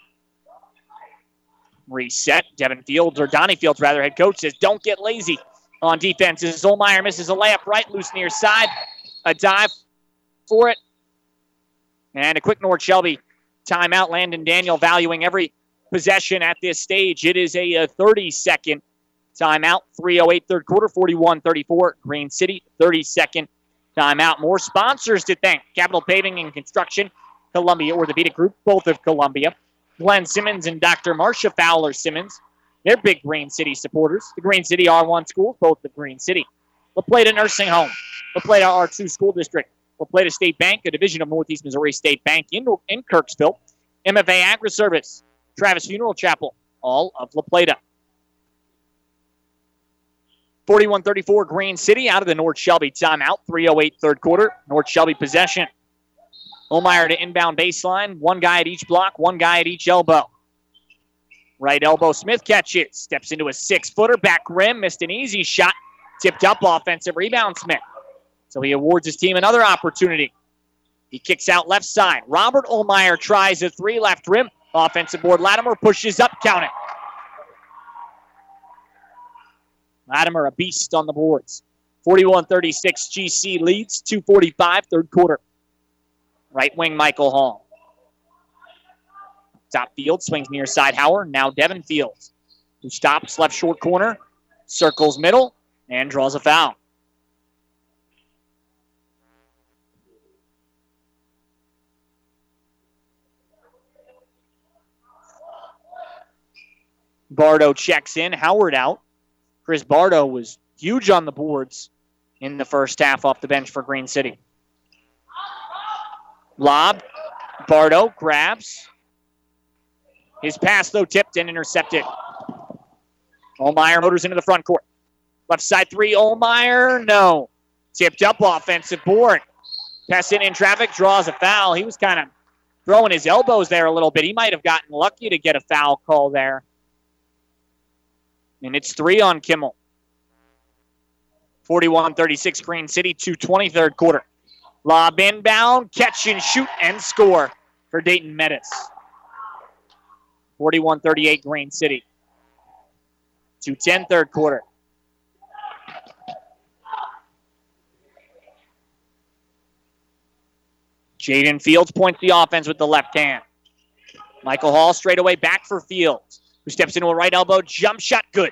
Speaker 1: Reset. Devin Fields, or Donnie Fields rather, head coach says don't get lazy on defense. As Zolmeyer misses a layup right, loose near side. A dive for it. And a quick North Shelby timeout. Landon Daniel valuing every possession at this stage. It is a 30-second timeout. 3:08 third quarter, 41-34. Green City, 30-second timeout. More sponsors to thank. Capital Paving and Construction, Columbia Orthopedic Group, both of Columbia. Glenn Simmons and Dr. Marcia Fowler Simmons. They're big Green City supporters. The Green City R1 schools, both of Green City. La Plata Nursing Home. La Plata R2 School District. La Plata State Bank, a division of Northeast Missouri State Bank in Kirksville. MFA Agri-Service. Travis Funeral Chapel. All of La Plata. 41-34 Green City out of the North Shelby timeout. 3:08 third quarter. North Shelby possession. Omeyer to inbound baseline. One guy at each block, one guy at each elbow. Right elbow, Smith catches. Steps into a 6-footer. Back rim, missed an easy shot. Tipped up, offensive rebound, Smith. So he awards his team another opportunity. He kicks out left side. Robert Ohlmeyer tries a three, left rim. Offensive board. Latimer pushes up, count it. Latimer, a beast on the boards. 41-36, GC leads. 2:45, third quarter. Right wing, Michael Hall. Top field, swings near side, Howard. Now Devin Fields, who stops left short corner, circles middle, and draws a foul. Bardo checks in. Howard out. Chris Bardo was huge on the boards in the first half off the bench for Green City. Lob. Bardo grabs. His pass, though, tipped and intercepted. Ohlmeyer motors into the front court. Left side three, Ohlmeyer, no. Tipped up offensive board. Pessin in traffic, draws a foul. He was kind of throwing his elbows there a little bit. He might have gotten lucky to get a foul call there. And it's 3 on Kimmel. 41-36 Green City, 2:20, third quarter. Lob inbound, catch and shoot, and score for Dayton Metis. 41-38 Green City. 2:10, third quarter. Jaden Fields points the offense with the left hand. Michael Hall straight away back for Fields, who steps into a right elbow, jump shot, good.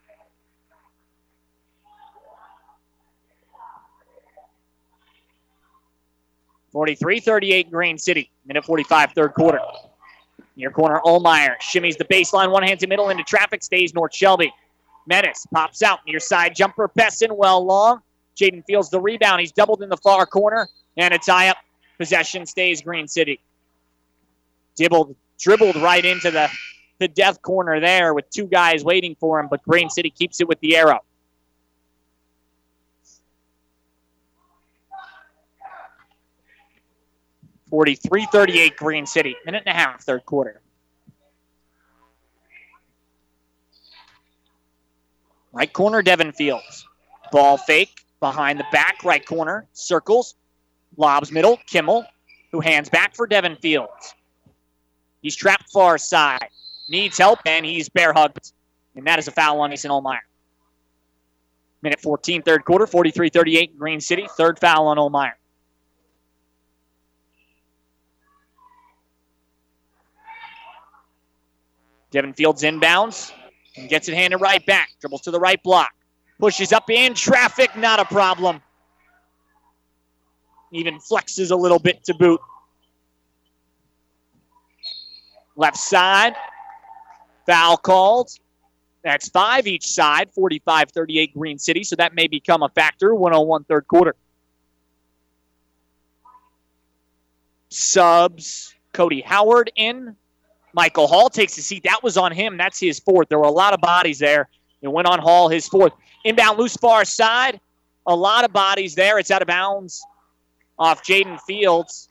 Speaker 1: (43-38) Green City. Minute 45, third quarter. Near corner, Ohlmeyer shimmies the baseline, one hand to middle into traffic, stays North Shelby. Metis pops out, near side jumper, Pessin well long. Jaden Fields the rebound. He's doubled in the far corner, and a tie-up. Possession stays Green City. Dribbled right into the death corner there with two guys waiting for him, but Green City keeps it with the arrow. (43-38) Green City. Minute and a half, third quarter. Right corner, Devin Fields. Ball fake, behind the back, right corner, circles, lobs middle, Kimmel, who hands back for Devin Fields. He's trapped far side, needs help, and he's bear hugged. And that is a foul on Mason Ohlmeyer. Minute 14, third quarter, 43-38 Green City, third foul on Ohlmeyer. Devin Fields inbounds and gets it handed right back. Dribbles to the right block. Pushes up in traffic, not a problem. Even flexes a little bit to boot. Left side. Foul called. That's 5 each side. 45-38 Green City, so that may become a factor. 1:01 third quarter. Subs. Cody Howard in. Michael Hall takes a seat. That was on him. That's his fourth. There were a lot of bodies there. It went on Hall, his fourth. Inbound loose far side. A lot of bodies there. It's out of bounds off Jaden Fields.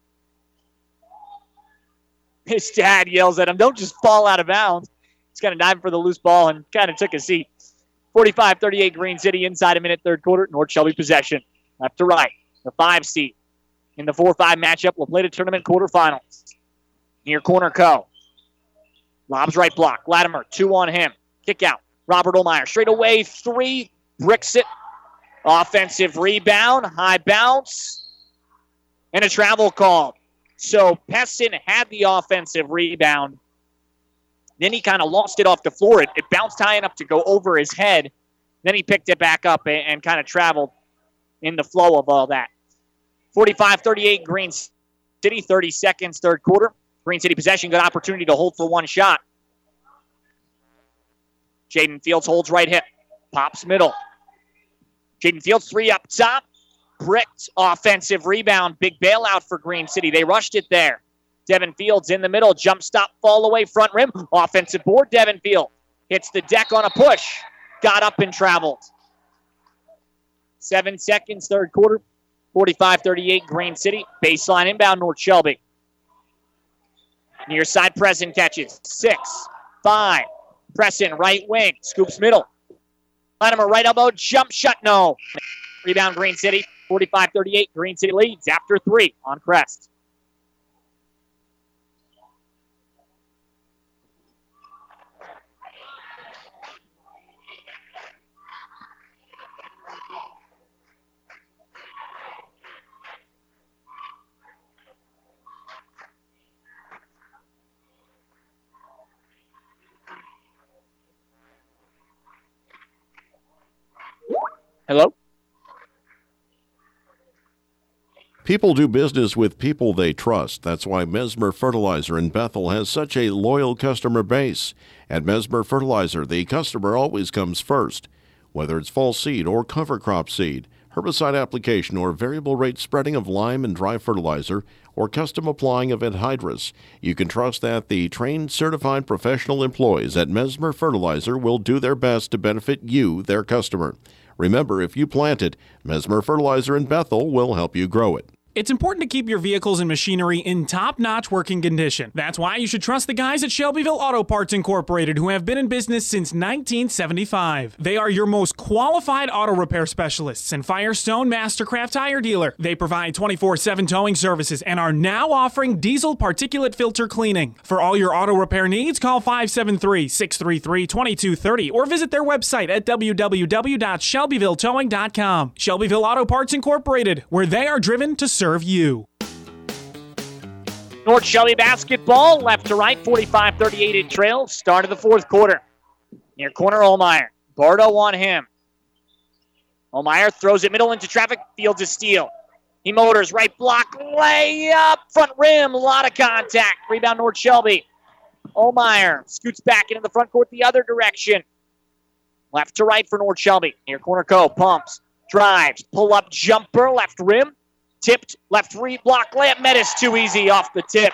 Speaker 1: His dad yells at him, don't just fall out of bounds. He's kind of diving for the loose ball and kind of took a seat. 45-38 Green City inside a minute, third quarter. North Shelby possession. Left to right. The 5 seed in the 4-5 matchup. La Plata Tournament quarterfinals. Near corner, Co. Lobs right block. Latimer, 2 on him. Kick out. Robert Ohlmeyer, straight away, 3. Bricks it. Offensive rebound. High bounce. And a travel call. So Pessin had the offensive rebound. Then he kind of lost it off the floor. It bounced high enough to go over his head. Then he picked it back up and kind of traveled in the flow of all that. 45-38 Green City, 30 seconds, third quarter. Green City possession, good opportunity to hold for one shot. Jaden Fields holds right hip. Pops middle. Jaden Fields, 3 up top. Bricked offensive rebound. Big bailout for Green City. They rushed it there. Devin Fields in the middle. Jump stop, fall away, front rim. Offensive board, Devin Fields. Hits the deck on a push. Got up and traveled. 7 seconds, third quarter. 45-38 Green City. Baseline inbound, North Shelby. Near side Preston catches. 6, 5. Preston right wing. Scoops middle. Latimer right elbow. Jump shot. No. Rebound Green City. 45-38, Green City leads after 3 on Crest. Hello?
Speaker 13: People do business with people they trust. That's why Mesmer Fertilizer in Bethel has such a loyal customer base. At Mesmer Fertilizer, the customer always comes first. Whether it's fall seed or cover crop seed, herbicide application or variable rate spreading of lime and dry fertilizer, or custom applying of anhydrous, you can trust that the trained, certified professional employees at Mesmer Fertilizer will do their best to benefit you, their customer. Remember, if you plant it, Mesmer Fertilizer in Bethel will help you grow it.
Speaker 2: It's important to keep your vehicles and machinery in top-notch working condition. That's why you should trust the guys at Shelbyville Auto Parts Incorporated, who have been in business since 1975. They are your most qualified auto repair specialists and Firestone Mastercraft tire dealer. They provide 24/7 towing services and are now offering diesel particulate filter cleaning. For all your auto repair needs, call 573-633-2230 or visit their website at www.shelbyvilletowing.com. Shelbyville Auto Parts Incorporated, where they are driven to serve you.
Speaker 1: North Shelby basketball, left to right, 45-38 it trails. Start of the fourth quarter. Near corner, Olmeyer. Bardo on him. Olmeyer throws it middle into traffic. Fields a steal. He motors, right block, layup, front rim, a lot of contact. Rebound, North Shelby. Olmeyer scoots back into the front court the other direction. Left to right for North Shelby. Near corner, Co. Pumps, drives, pull-up jumper, left rim. Tipped, left block, layup, Metis too easy off the tip.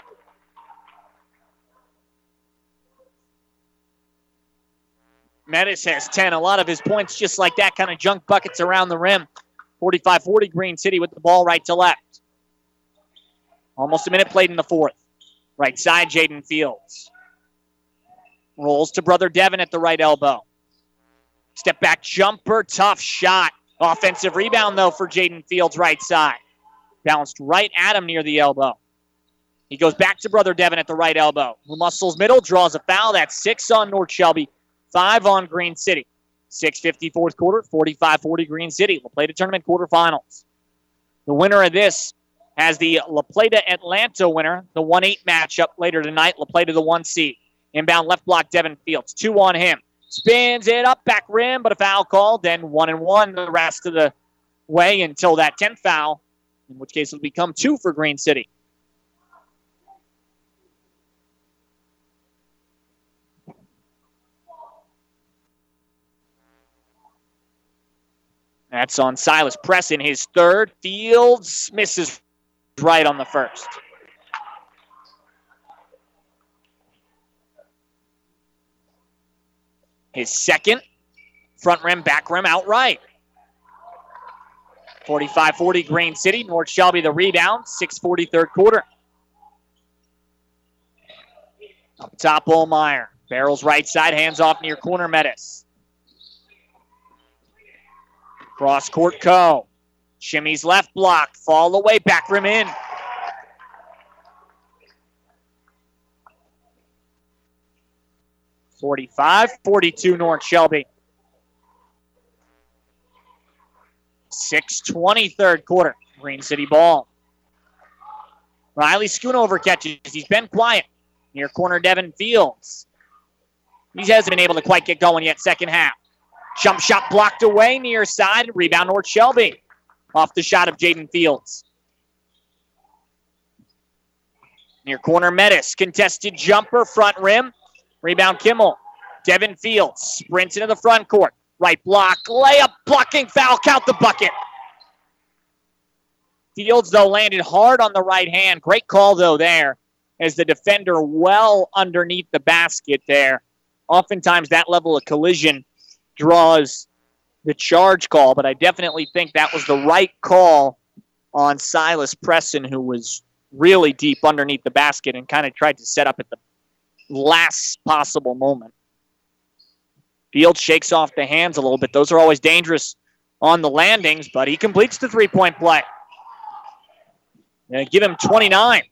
Speaker 1: Metis has 10. A lot of his points just like that, kind of junk buckets around the rim. 45-40 Green City with the ball right to left. Almost a minute played in the fourth. Right side, Jaden Fields. Rolls to brother Devin at the right elbow. Step back jumper, tough shot. Offensive rebound, though, for Jaden Fields right side. Bounced right at him near the elbow. He goes back to brother Devin at the right elbow. Who muscles middle, draws a foul. That's 6 on North Shelby, 5 on Green City. 6:50 fourth quarter, 45-40 Green City. La Plata Tournament quarterfinals. The winner of this has the La Plata Atlanta winner, the 1-8 matchup later tonight. La Plata the 1 seed. Inbound left block, Devin Fields. 2 on him. Spins it up, back rim, but a foul called. Then 1-1 the rest of the way until that 10th foul, in which case it'll become 2 for Green City. That's on Silas Presson, his third. Fields misses right on the first. His second. Front rim, back rim, outright. 45-40 Green City. North Shelby the rebound. 6:40 third quarter. Up top, Olmeyer. Barrels right side, hands off near corner, Metis. Cross court, Co. Shimmy's left block. Fall away, back rim in. (45-42) North Shelby. 6:20 third quarter. Green City ball. Riley Schoonover catches. He's been quiet. Near corner, Devin Fields. He hasn't been able to quite get going yet second half. Jump shot blocked away near side. Rebound North Shelby. Off the shot of Jaden Fields. Near corner, Metis. Contested jumper, front rim. Rebound Kimmel. Devin Fields sprints into the front court. Right block, layup, blocking foul, count the bucket. Fields, though, landed hard on the right hand. Great call, though, there, as the defender well underneath the basket there. Oftentimes that level of collision draws the charge call, but I definitely think that was the right call on Silas Presson, who was really deep underneath the basket and kind of tried to set up at the last possible moment. Fields shakes off the hands a little bit. Those are always dangerous on the landings, but he completes the three-point play. Give him 29.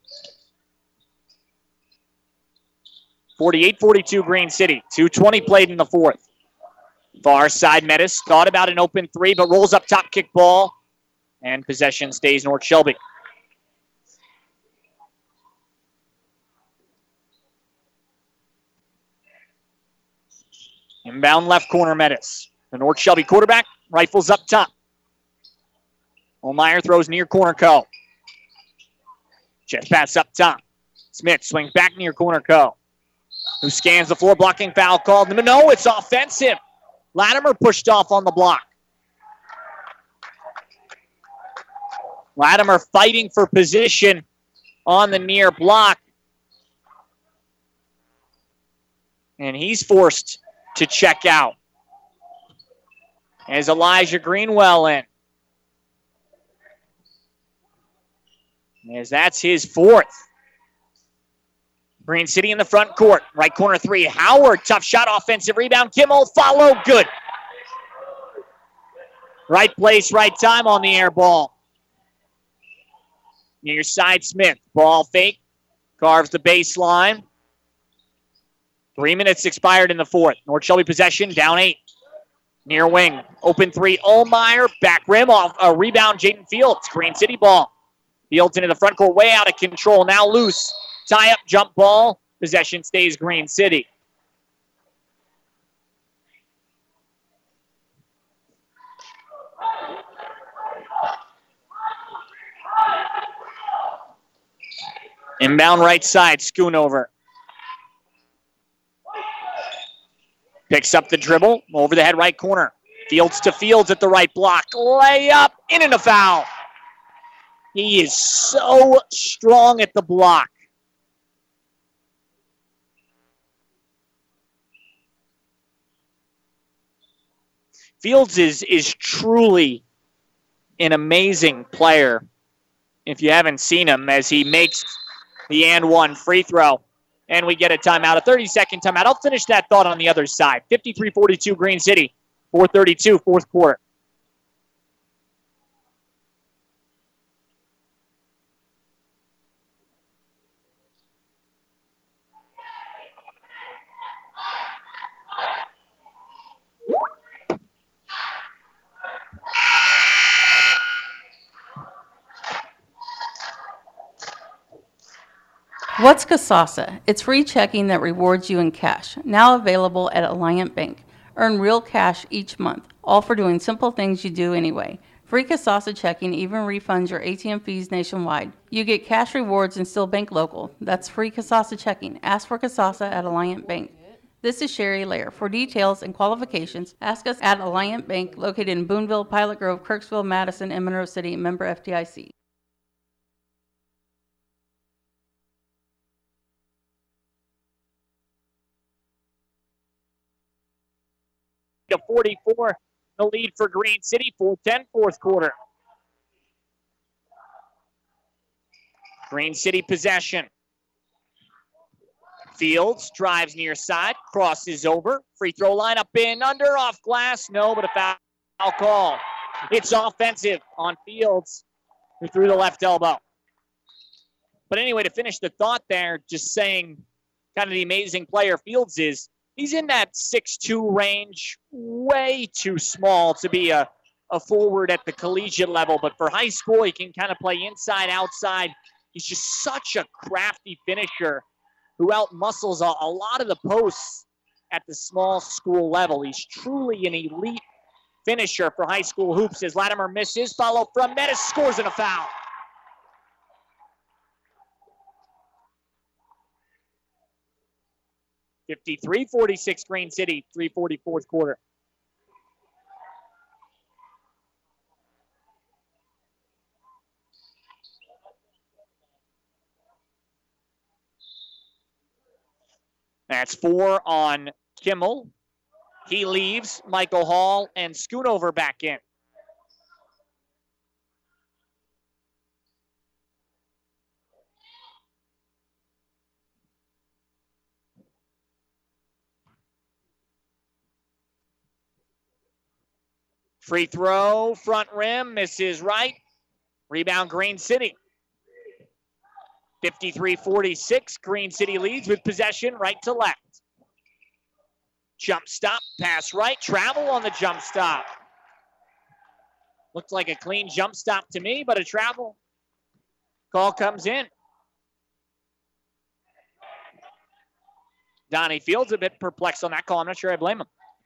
Speaker 1: 48-42 Green City. 2:20 played in the fourth. Far side, Metis thought about an open three, but rolls up top kick ball, and possession stays North Shelby. Inbound left corner, Metis. The North Shelby quarterback rifles up top. Olmeyer throws near corner, Co. Jet pass up top. Smith swings back near corner, Co. Who scans the floor, blocking foul called. No, it's offensive. Latimer pushed off on the block. Latimer fighting for position on the near block. And he's forced to check out. As Elijah Greenwell in. As that's his fourth. Green City in the front court. Right corner three. Howard, tough shot, offensive rebound. Kimmel, follow, good. Right place, right time on the air ball. Near side, Smith. Ball fake. Carves the baseline. 3 minutes expired in the fourth. North Shelby possession, down 8. Near wing. Open three, Olmeyer. Back rim off a rebound, Jaden Fields. Green City ball. Fields into the front court, way out of control. Now loose. Tie up, jump ball. Possession stays Green City. Inbound right side, Schoonover. Picks up the dribble, over the head right corner. Fields to Fields at the right block. Layup, in and a foul. He is so strong at the block. Fields is truly an amazing player if you haven't seen him, as he makes the and one free throw. And we get a timeout, a 30-second timeout. I'll finish that thought on the other side. 53-42 Green City, 4:32 fourth quarter.
Speaker 3: What's Kasasa? It's free checking that rewards you in cash. Now available at Alliant Bank. Earn real cash each month, all for doing simple things you do anyway. Free Kasasa checking even refunds your ATM fees nationwide. You get cash rewards and still bank local. That's free Kasasa checking. Ask for Kasasa at Alliant Bank. This is Sherry Lair. For details and qualifications, ask us at Alliant Bank, located in Boonville, Pilot Grove, Kirksville, Madison, and Monroe City, member FDIC.
Speaker 1: To 44, the lead for Green City, 4:10 fourth quarter. Green City possession. Fields drives near side, crosses over, free throw line up in, under, off glass, no, but a foul call. It's offensive on Fields, who threw the left elbow. But anyway, to finish the thought there, just saying kind of the amazing player Fields is, he's in that 6'2" range, way too small to be a forward at the collegiate level. But for high school, he can kind of play inside, outside. He's just such a crafty finisher who out-muscles a lot of the posts at the small school level. He's truly an elite finisher for high school hoops. As Latimer misses, follow from Metis, scores in a foul. (53-46) Green City, 3:40 fourth quarter. That's 4 on Kimmel. He leaves. Michael Hall and Schoonover back in. Free throw, front rim, misses right. Rebound, Green City. 53-46, Green City leads with possession right to left. Jump stop, pass right, travel on the jump stop. Looked like a clean jump stop to me, but a travel. Call comes in. Donnie Fields a bit perplexed on that call. I'm not sure I blame him.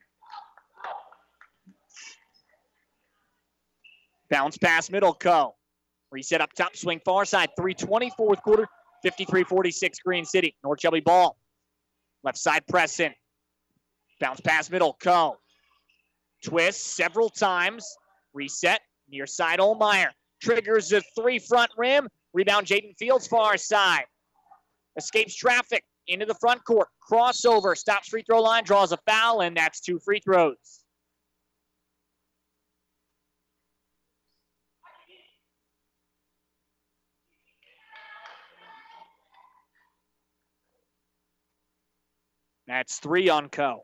Speaker 1: Bounce pass middle, Co. Reset up top, swing far side, 3:20 fourth quarter, 53-46 Green City. North Shelby ball. Left side press in. Bounce pass middle, Co. Twist several times. Reset, near side Olmeyer. Triggers the three front rim. Rebound Jaden Fields far side. Escapes traffic into the front court. Crossover, stops free throw line, draws a foul, and that's 2 free throws. That's 3 on Co.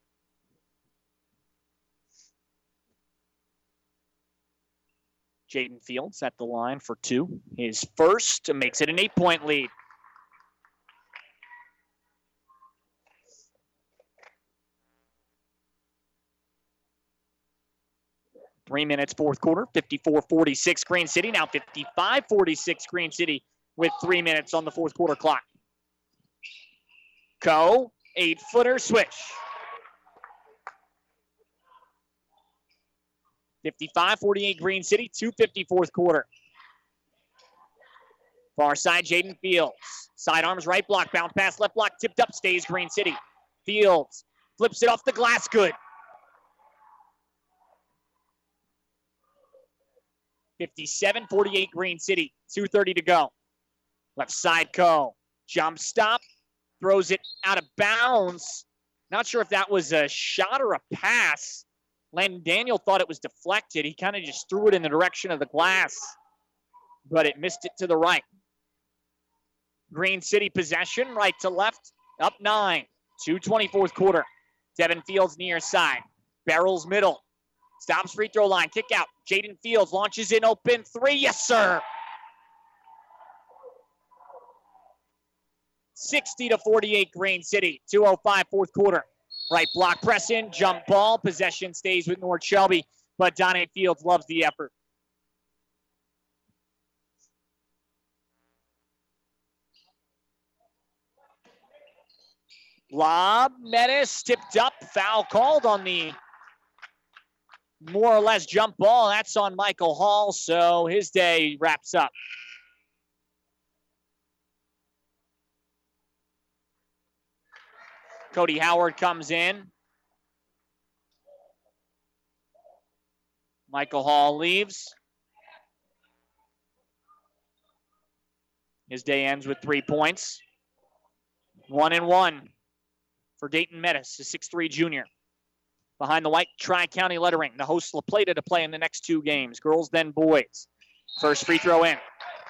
Speaker 1: Jaden Fields at the line for 2. His first makes it an 8-point lead. Three minutes, fourth quarter, 54-46 Green City. Now 55-46 Green City with 3 minutes on the fourth quarter clock. Co, 8-footer switch. 55-48 Green City, 2:50 fourth quarter. Far side, Jaden Fields. Sidearms right block, bounce pass left block, tipped up, stays Green City. Fields flips it off the glass, good. 57-48 Green City, 2:30 to go. Left side, Co. Jump stop, throws it out of bounds. Not sure if that was a shot or a pass. Landon Daniel thought it was deflected. He kind of just threw it in the direction of the glass, but it missed it to the right. Green City possession, right to left, up 9. 2:20 fourth quarter. Devin Fields near side. Barrels middle. Stops free throw line, kick out. Jaden Fields launches in open 3. Yes, sir. 60-48 Green City. 2:05 fourth quarter. Right block press in, jump ball. Possession stays with North Shelby, but Donnie Fields loves the effort. Lob, Metis tipped up, foul called on the more or less jump ball. That's on Michael Hall, so his day wraps up. Cody Howard comes in. Michael Hall leaves. His day ends with 3 points. 1-1 for Dayton Metis, a 6'3 junior. Behind the white Tri-County lettering, the hosts La Plata to play in the next 2 games. Girls, then boys. First free throw in.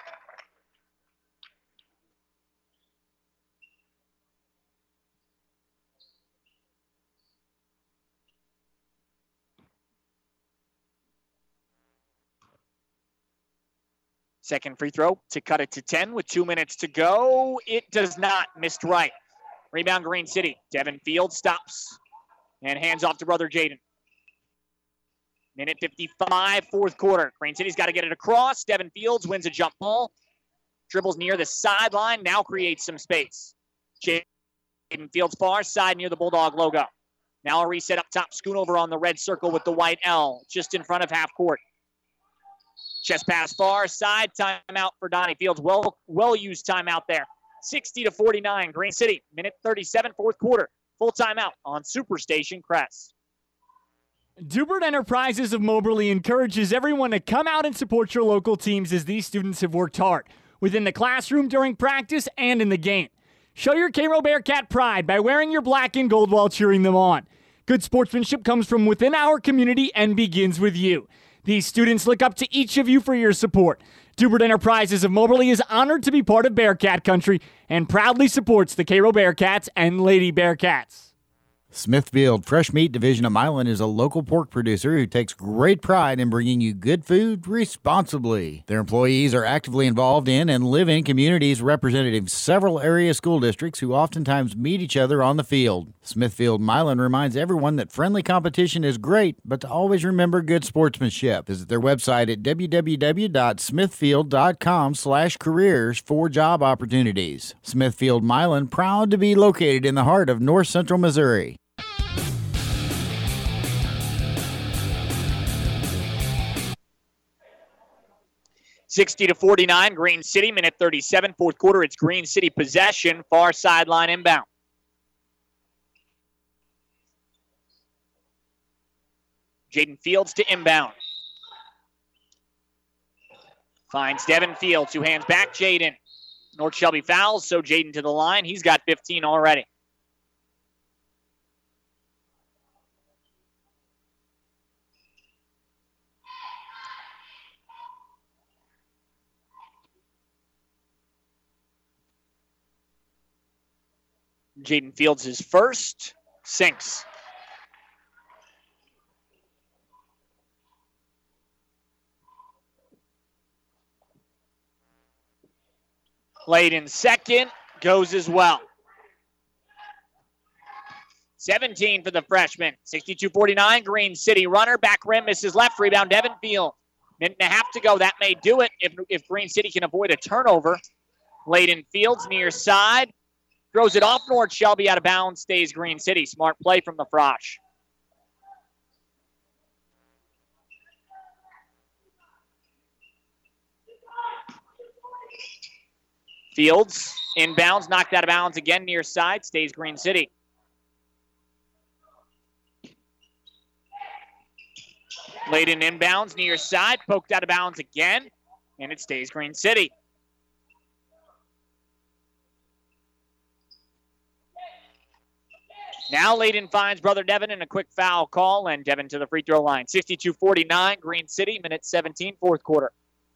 Speaker 1: Second free throw to cut it to 10 with 2 minutes to go. It does not. Missed right. Rebound Green City. Devin Fields stops and hands off to brother Jaden. Minute 55, fourth quarter. Green City's got to get it across. Devin Fields wins a jump ball. Dribbles near the sideline. Now creates some space. Jaden Fields far side near the Bulldog logo. Now a reset up top. Schoonover on the red circle with the white L just in front of half court. Chest pass far side, timeout for Donnie Fields. Well used timeout there. 60-49, Green City. Minute 37, fourth quarter. Full timeout on Superstation Crest.
Speaker 6: Dubert Enterprises of Moberly encourages everyone to come out and support your local teams as these students have worked hard within the classroom, during practice, and in the game. Show your Cairo Bearcat pride by wearing your black and gold while cheering them on. Good sportsmanship comes from within our community and begins with you. These students look up to each of you for your support. Dubert Enterprises of Moberly is honored to be part of Bearcat Country and proudly supports the Cairo Bearcats and Lady Bearcats.
Speaker 4: Smithfield Fresh Meat Division of Milan is a local pork producer who takes great pride in bringing you good food responsibly. Their employees are actively involved in and live in communities representing several area school districts who oftentimes meet each other on the field. Smithfield Milan reminds everyone that friendly competition is great, but to always remember good sportsmanship. Visit their website at www.smithfield.com/careers for job opportunities. Smithfield Milan, proud to be located in the heart of North Central Missouri.
Speaker 1: $60-49, Green City, minute 37, fourth quarter. It's Green City possession, far sideline inbound. Jaden Fields to inbound. Finds Devin Fields, who hands back Jaden. North Shelby fouls, so Jaden to the line. He's got 15 already. Jaden Fields is first, sinks. Played in second, goes as well. 17 for the freshman. 62-49, Green City runner. Back rim, misses left. Rebound, Devin Field. Minute and a half to go. That may do it if Green City can avoid a turnover. Layden Fields near side. Throws it off North Shelby, out of bounds, stays Green City. Smart play from the Frosh. Fields inbounds, knocked out of bounds again near side, stays Green City. Layden inbounds, near side, poked out of bounds again, and it stays Green City. Now Layden finds brother Devin in a quick foul call, and Devin to the free throw line. 62-49, Green City, minute 17, fourth quarter.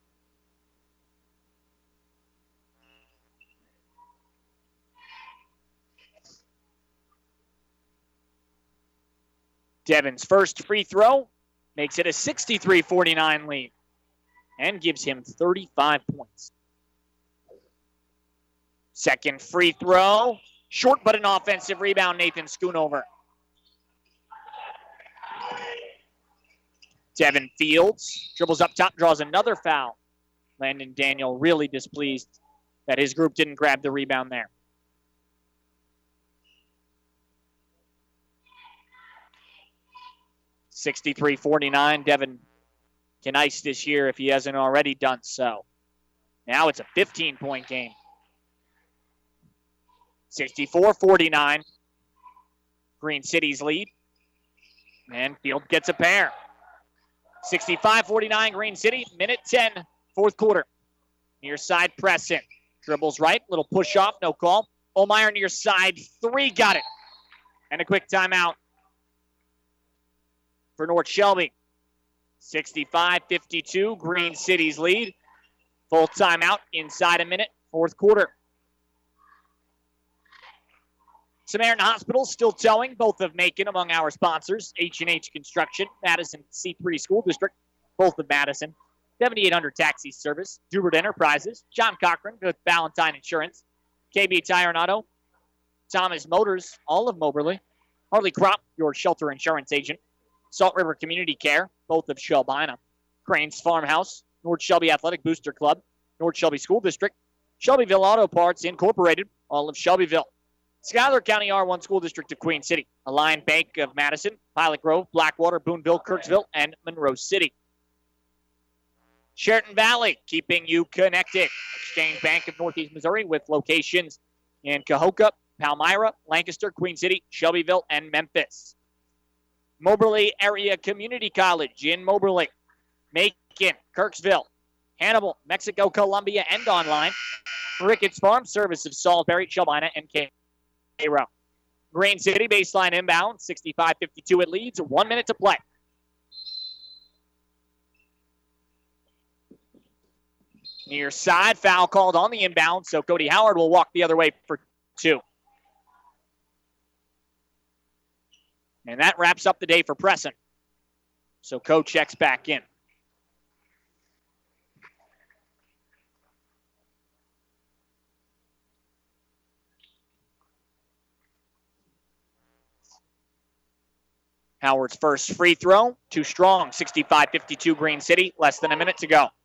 Speaker 1: Devin's first free throw makes it a 63-49 lead and gives him 35 points. Second free throw. Short but an offensive rebound, Nathan Schoonover. Devin Fields dribbles up top, draws another foul. Landon Daniel really displeased that his group didn't grab the rebound there. $63-49. Devin can ice this year if he hasn't already done so. Now it's a 15-point game. 64-49. Green City's lead. And Field gets a pair. 65-49 Green City. Minute 10, fourth quarter. Near side pressing. Dribbles right. Little push off. No call. Ohlmeyer near side. Three. Got it. And a quick timeout for North Shelby. 65-52. Green City's lead. Full timeout inside a minute. Fourth quarter. Samaritan Hospital still towing, both of Macon among our sponsors. H&H Construction, Madison C3 School District, both of Madison. 7800 Taxi Service, Dubert Enterprises, John Cochran with Valentine Insurance, KB Tire and Auto, Thomas Motors, all of Moberly, Harley Crop, your shelter insurance agent, Salt River Community Care, both of Shelbina, Crane's Farmhouse, North Shelby Athletic Booster Club, North Shelby School District, Shelbyville Auto Parts Incorporated, all of Shelbyville. Schuyler County R1 School District of Queen City, Alliant Bank of Madison, Pilot Grove, Blackwater, Boonville, Kirksville, and Monroe City. Sheraton Valley, keeping you connected. Exchange Bank of Northeast Missouri with locations in Cahokia, Palmyra, Lancaster, Queen City, Shelbyville, and Memphis. Moberly Area Community College in Moberly, Macon, Kirksville, Hannibal, Mexico, Columbia, and online. Ricketts Farm Service of Salisbury, Shelbina, and Cairo. Green City baseline inbound, 65-52 it leads, 1 minute to play. Near side, foul called on the inbound, so Cody Howard will walk the other way for two. And that wraps up the day for Preston. So Coe checks back in. Howard's first free throw, too strong, 65-52 Green City, less than a minute to go.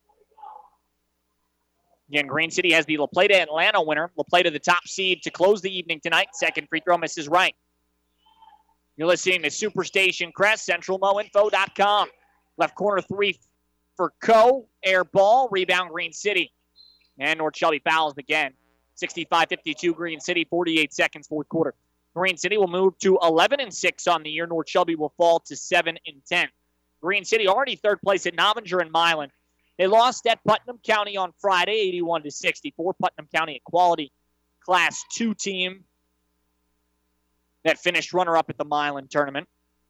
Speaker 1: Again, Green City has the La Plata Atlanta winner. La Plata the top seed to close the evening tonight. Second free throw misses right. You're listening to Superstation Crest, CentralMoInfo.com. Left corner three for Coe, air ball, rebound Green City. And North Shelby fouls again. 65-52 Green City, 48 seconds, fourth quarter. Green City will move to 11-6 on the year. North Shelby will fall to 7-10. Green City already third place at Novinger and Milan. They lost at Putnam County on Friday, 81-64. Putnam County, a quality Class 2 team that finished runner-up at the Milan tournament.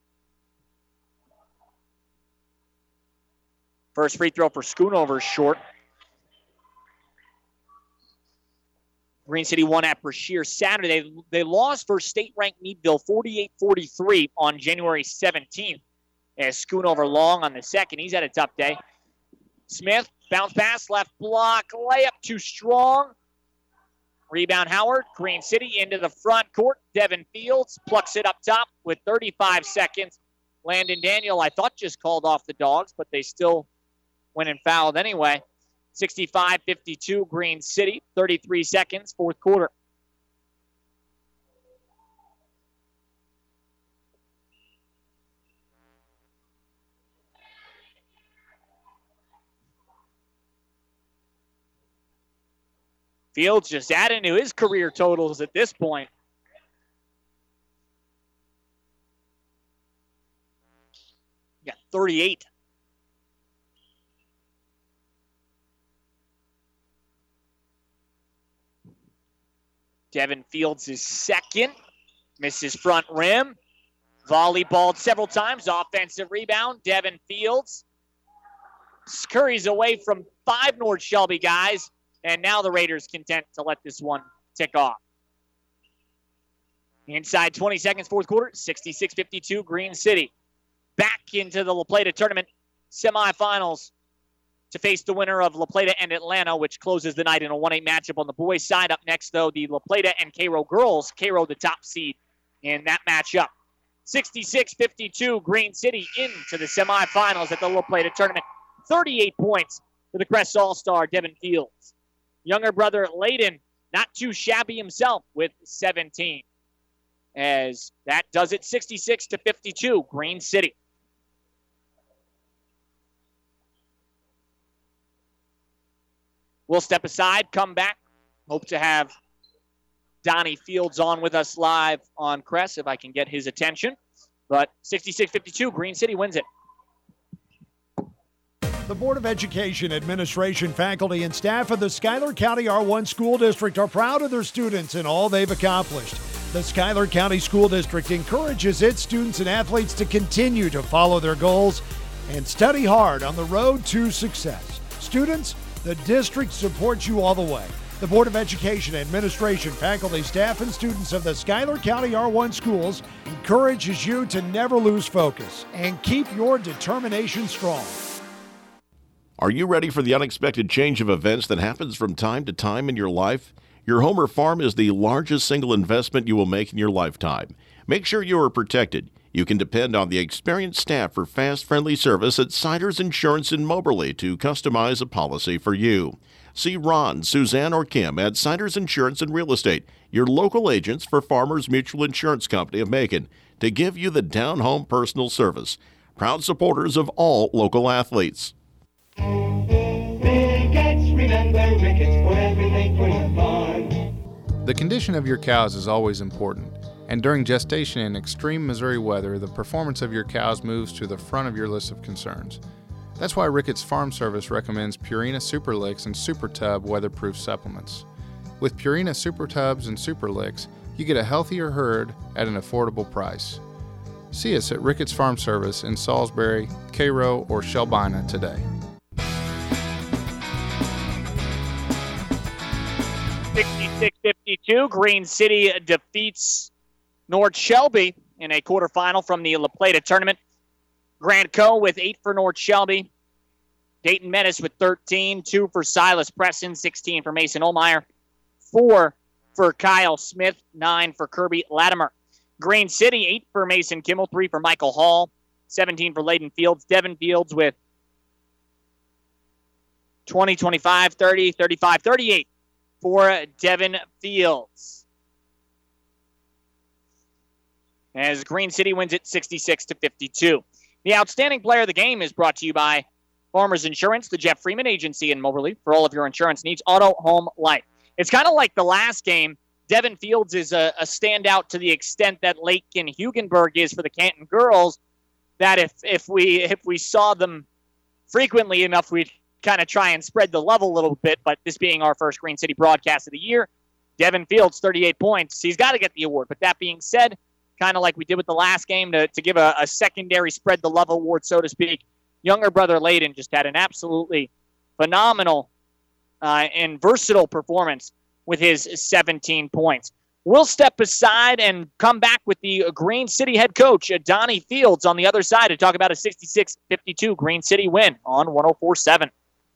Speaker 1: First free throw for Schoonover short. Green City won at Brashear Saturday. They lost for state-ranked Meadville 48-43 on January 17th. As Schoonover long on the second. He's had a tough day. Smith, bounce pass, left block, layup too strong. Rebound Howard. Green City into the front court. Devin Fields plucks it up top with 35 seconds. Landon Daniel, I thought, just called off the Dogs, but they still went and fouled anyway. 65-52 Green City, 33 seconds, fourth quarter. Fields just adding to his career totals at this point. Got 38. Devin Fields is second. Misses front rim. Volleyballed several times. Offensive rebound. Devin Fields scurries away from 5 North Shelby guys. And now the Raiders content to let this one tick off. Inside 20 seconds, fourth quarter, 66-52 Green City. Back into the La Plata tournament semifinals to face the winner of La Plata and Atlanta, which closes the night in a 1-8 matchup on the boys' side. Up next, though, the La Plata and Cairo girls. Cairo the top seed in that matchup. 66-52 Green City into the semifinals at the La Plata tournament. 38 points for the Crest All-Star, Devin Fields. Younger brother Layden, not too shabby himself with 17. As that does it, 66-52 Green City. We'll step aside, come back. Hope to have Donnie Fields on with us live on Crest if I can get his attention. But 66-52, Green City wins it.
Speaker 18: The Board of Education, administration, faculty, and staff of the Schuyler County R1 School District are proud of their students and all they've accomplished. The Schuyler County School District encourages its students and athletes to continue to follow their goals and study hard on the road to success. Students, the district supports you all the way. The Board of Education, administration, faculty, staff, and students of the Schuyler County R1 schools encourages you to never lose focus and keep your determination strong.
Speaker 13: Are you ready for the unexpected change of events that happens from time to time in your life? Your home or farm is the largest single investment you will make in your lifetime. Make sure you are protected. You can depend on the experienced staff for fast, friendly service at Siders Insurance in Moberly to customize a policy for you. See Ron, Suzanne, or Kim at Siders Insurance and Real Estate, your local agents for Farmers Mutual Insurance Company of Macon, to give you the down-home personal service. Proud supporters of all local athletes.
Speaker 5: Ricketts, remember Ricketts for everything for your farm.
Speaker 7: The condition of your cows is always important. And during gestation in extreme Missouri weather, the performance of your cows moves to the front of your list of concerns. That's why Ricketts Farm Service recommends Purina Super Licks and Super Tub weatherproof supplements. With Purina Super Tubs and Super Licks, you get a healthier herd at an affordable price. See us at Ricketts Farm Service in Salisbury, Cairo, or Shelbina today.
Speaker 1: 66-52, Green City defeats North Shelby in a quarterfinal from the La Plata tournament. Grand Co. with 8 for North Shelby. Dayton Menace with 13, 2 for Silas Preston, 16 for Mason Olmeyer, 4 for Kyle Smith, 9 for Kirby Latimer. Green City, 8 for Mason Kimmel, 3 for Michael Hall, 17 for Layden Fields. Devin Fields with 20, 25, 30, 35, 38 for Devin Fields. As Green City wins it 66-52. The outstanding player of the game is brought to you by Farmers Insurance, the Jeff Freeman Agency in Moberly, for all of your insurance needs, auto, home, life. It's kind of like the last game. Devin Fields is a standout to the extent that Lakin Hugenberg is for the Canton girls, that if we saw them frequently enough, we'd kind of try and spread the love a little bit. But this being our first Green City broadcast of the year, Devin Fields, 38 points. He's got to get the award. But that being said, kind of like we did with the last game, to give a secondary spread the love award, so to speak, younger brother Layden just had an absolutely phenomenal and versatile performance with his 17 points. We'll step aside and come back with the Green City head coach, Donnie Fields, on the other side to talk about a 66-52 Green City win on 104.7.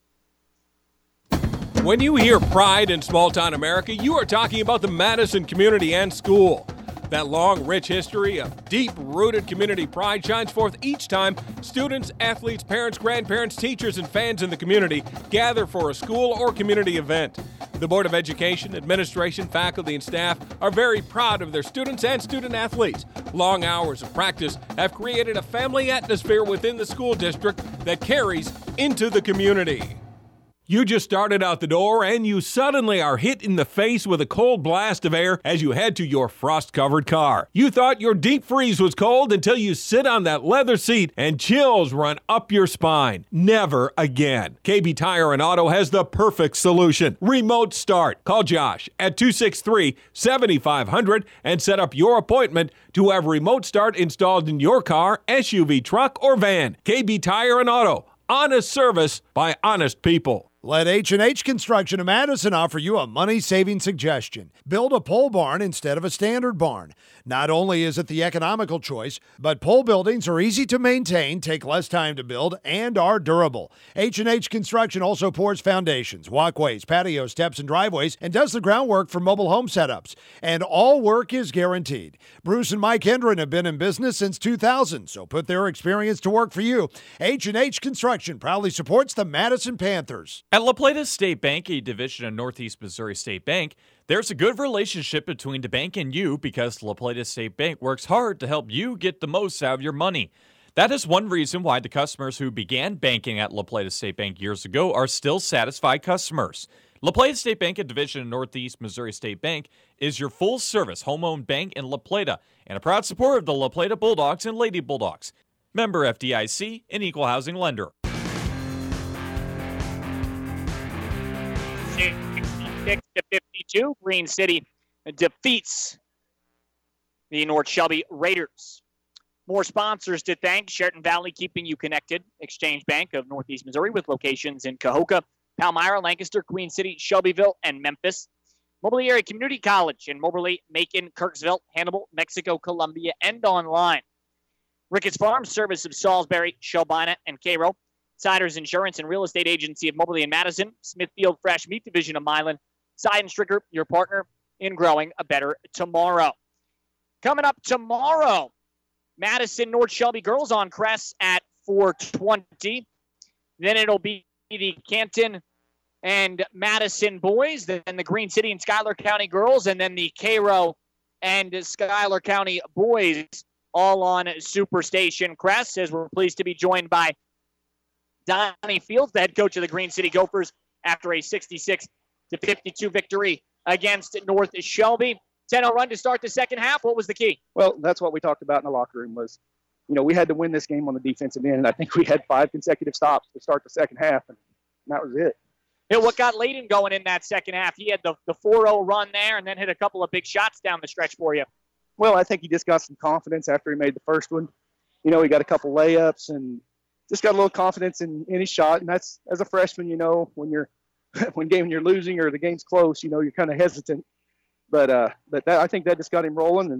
Speaker 10: When you hear pride in small-town America, you are talking about the Madison Community and School. That long, rich history of deep-rooted community pride shines forth each time students, athletes, parents, grandparents, teachers, and fans in the community gather for a school or community event. The Board of Education, administration, faculty, and staff are very proud of their students and student-athletes. Long hours of practice have created a family atmosphere within the school district that carries into the community. You just started out the door and you suddenly are hit in the face with a cold blast of air as you head to your frost-covered car. You thought your deep freeze was cold until you sit on that leather seat and chills run up your spine. Never again. KB Tire and Auto has the perfect solution. Remote start. Call Josh at 263-7500 and set up your appointment to have remote start installed in your car, SUV, truck, or van. KB Tire and Auto. Honest service by honest people.
Speaker 18: Let H&H Construction of Madison offer you a money-saving suggestion. Build a pole barn instead of a standard barn. Not only is it the economical choice, but pole buildings are easy to maintain, take less time to build, and are durable. H&H Construction also pours foundations, walkways, patio steps, and driveways, and does the groundwork for mobile home setups. And all work is guaranteed. Bruce and Mike Hendren have been in business since 2000, so put their experience to work for you. H&H Construction proudly supports the Madison Panthers.
Speaker 8: At La Plata State Bank, a division of Northeast Missouri State Bank, there's a good relationship between the bank and you because La Plata State Bank works hard to help you get the most out of your money. That is one reason why the customers who began banking at La Plata State Bank years ago are still satisfied customers. La Plata State Bank, a division of Northeast Missouri State Bank, is your full-service home-owned bank in La Plata and a proud supporter of the La Plata Bulldogs and Lady Bulldogs. Member FDIC, an equal housing lender.
Speaker 1: 66-52, Green City defeats the North Shelby Raiders. More sponsors to thank. Sheraton Valley keeping you connected. Exchange Bank of Northeast Missouri with locations in Cahokia, Palmyra, Lancaster, Queen City, Shelbyville, and Memphis. Moberly Area Community College in Moberly, Macon, Kirksville, Hannibal, Mexico, Columbia, and online. Ricketts Farm Service of Salisbury, Shelbina, and Cairo. Siders Insurance and Real Estate Agency of Moberly and Madison. Smithfield Fresh Meat Division of Milan. Seidenstricker, your partner in growing a better tomorrow. Coming up tomorrow, Madison North Shelby girls on Crest at 4:20. Then it'll be the Canton and Madison boys, then the Green City and Schuyler County girls, and then the Cairo and Schuyler County boys all on Superstation Crest, as we're pleased to be joined by Donnie Fields, the head coach of the Green City Gophers, after a 66-52 victory against North Shelby. 10-0 run to start the second half. What was the key?
Speaker 11: Well, that's what we talked about in the locker room was, we had to win this game on the defensive end. And I think we had 5 consecutive stops to start the second half, and that was it.
Speaker 1: Yeah, what got Layden going in that second half? He had the 4-0 run there and then hit a couple of big shots down the stretch for you.
Speaker 11: Well, I think he just got some confidence after he made the first one. He got a couple layups and just got a little confidence in his shot. And that's, as a freshman, when you're losing or the game's close, you're kind of hesitant. But I think that just got him rolling, and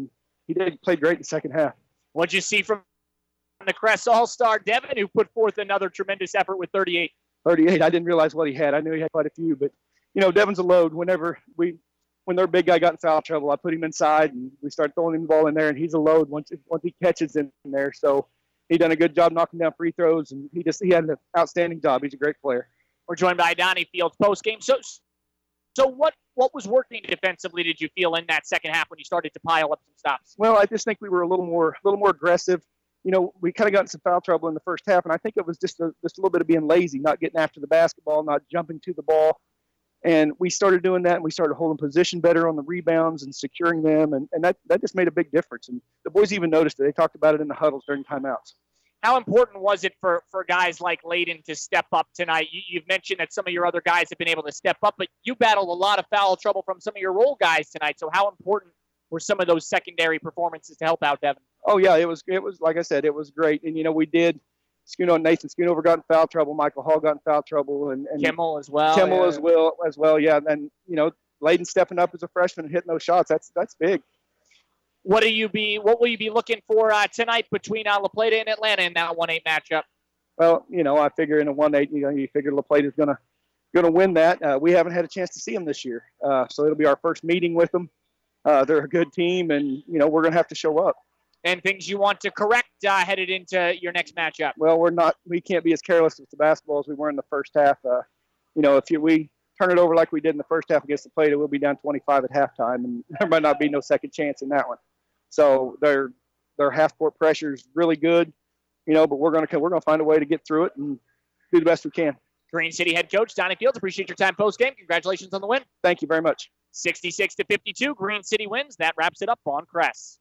Speaker 11: he played great in the second half.
Speaker 1: What'd you see from the Crest All-Star Devin, who put forth another tremendous effort with 38?
Speaker 11: 38. I didn't realize what he had. I knew he had quite a few, but Devin's a load. When their big guy got in foul trouble, I put him inside and we started throwing him the ball in there, and he's a load once he catches in there. So he done a good job knocking down free throws, and he had an outstanding job. He's a great player.
Speaker 1: We're joined by Donnie Fields post game. So what was working defensively, did you feel, in that second half when you started to pile up some stops?
Speaker 11: Well, I just think we were a little more aggressive. We kind of got in some foul trouble in the first half, and I think it was just a little bit of being lazy, not getting after the basketball, not jumping to the ball. And we started doing that, and we started holding position better on the rebounds and securing them, and that just made a big difference. And the boys even noticed it. They talked about it in the huddles during timeouts.
Speaker 1: How important was it for guys like Layden to step up tonight? You've mentioned that some of your other guys have been able to step up, but you battled a lot of foul trouble from some of your role guys tonight. So how important were some of those secondary performances to help out Devin?
Speaker 11: Oh, yeah, it was like I said, it was great. And, we did – Nathan Schoonover got in foul trouble. Michael Hall got in foul trouble. And
Speaker 1: Kimmel as well.
Speaker 11: As well, yeah. And then, Layden stepping up as a freshman and hitting those shots, that's big.
Speaker 1: What will you be looking for tonight between La Plata and Atlanta in that 1-8 matchup?
Speaker 11: Well, I figure in a 1-8, you figure La Plata is gonna win that. We haven't had a chance to see them this year, so it'll be our first meeting with them. They're a good team, and we're gonna have to show up.
Speaker 1: And things you want to correct headed into your next matchup?
Speaker 11: Well, we can't be as careless with the basketball as we were in the first half. If we turn it over like we did in the first half against La Plata, we'll be down 25 at halftime, and there might not be no second chance in that one. So their half-court pressure is really good, but we're gonna find a way to get through it and do the best we can.
Speaker 1: Green City head coach Donnie Fields, appreciate your time post-game. Congratulations on the win.
Speaker 11: Thank you very much.
Speaker 1: 66-52, Green City wins. That wraps it up on Crest.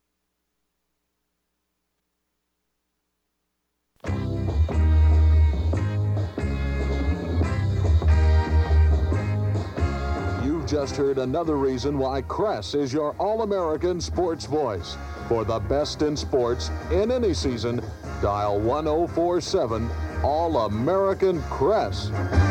Speaker 14: Just heard another reason why Crest is your All-American sports voice. For the best in sports in any season, dial 1047 All-American Crest.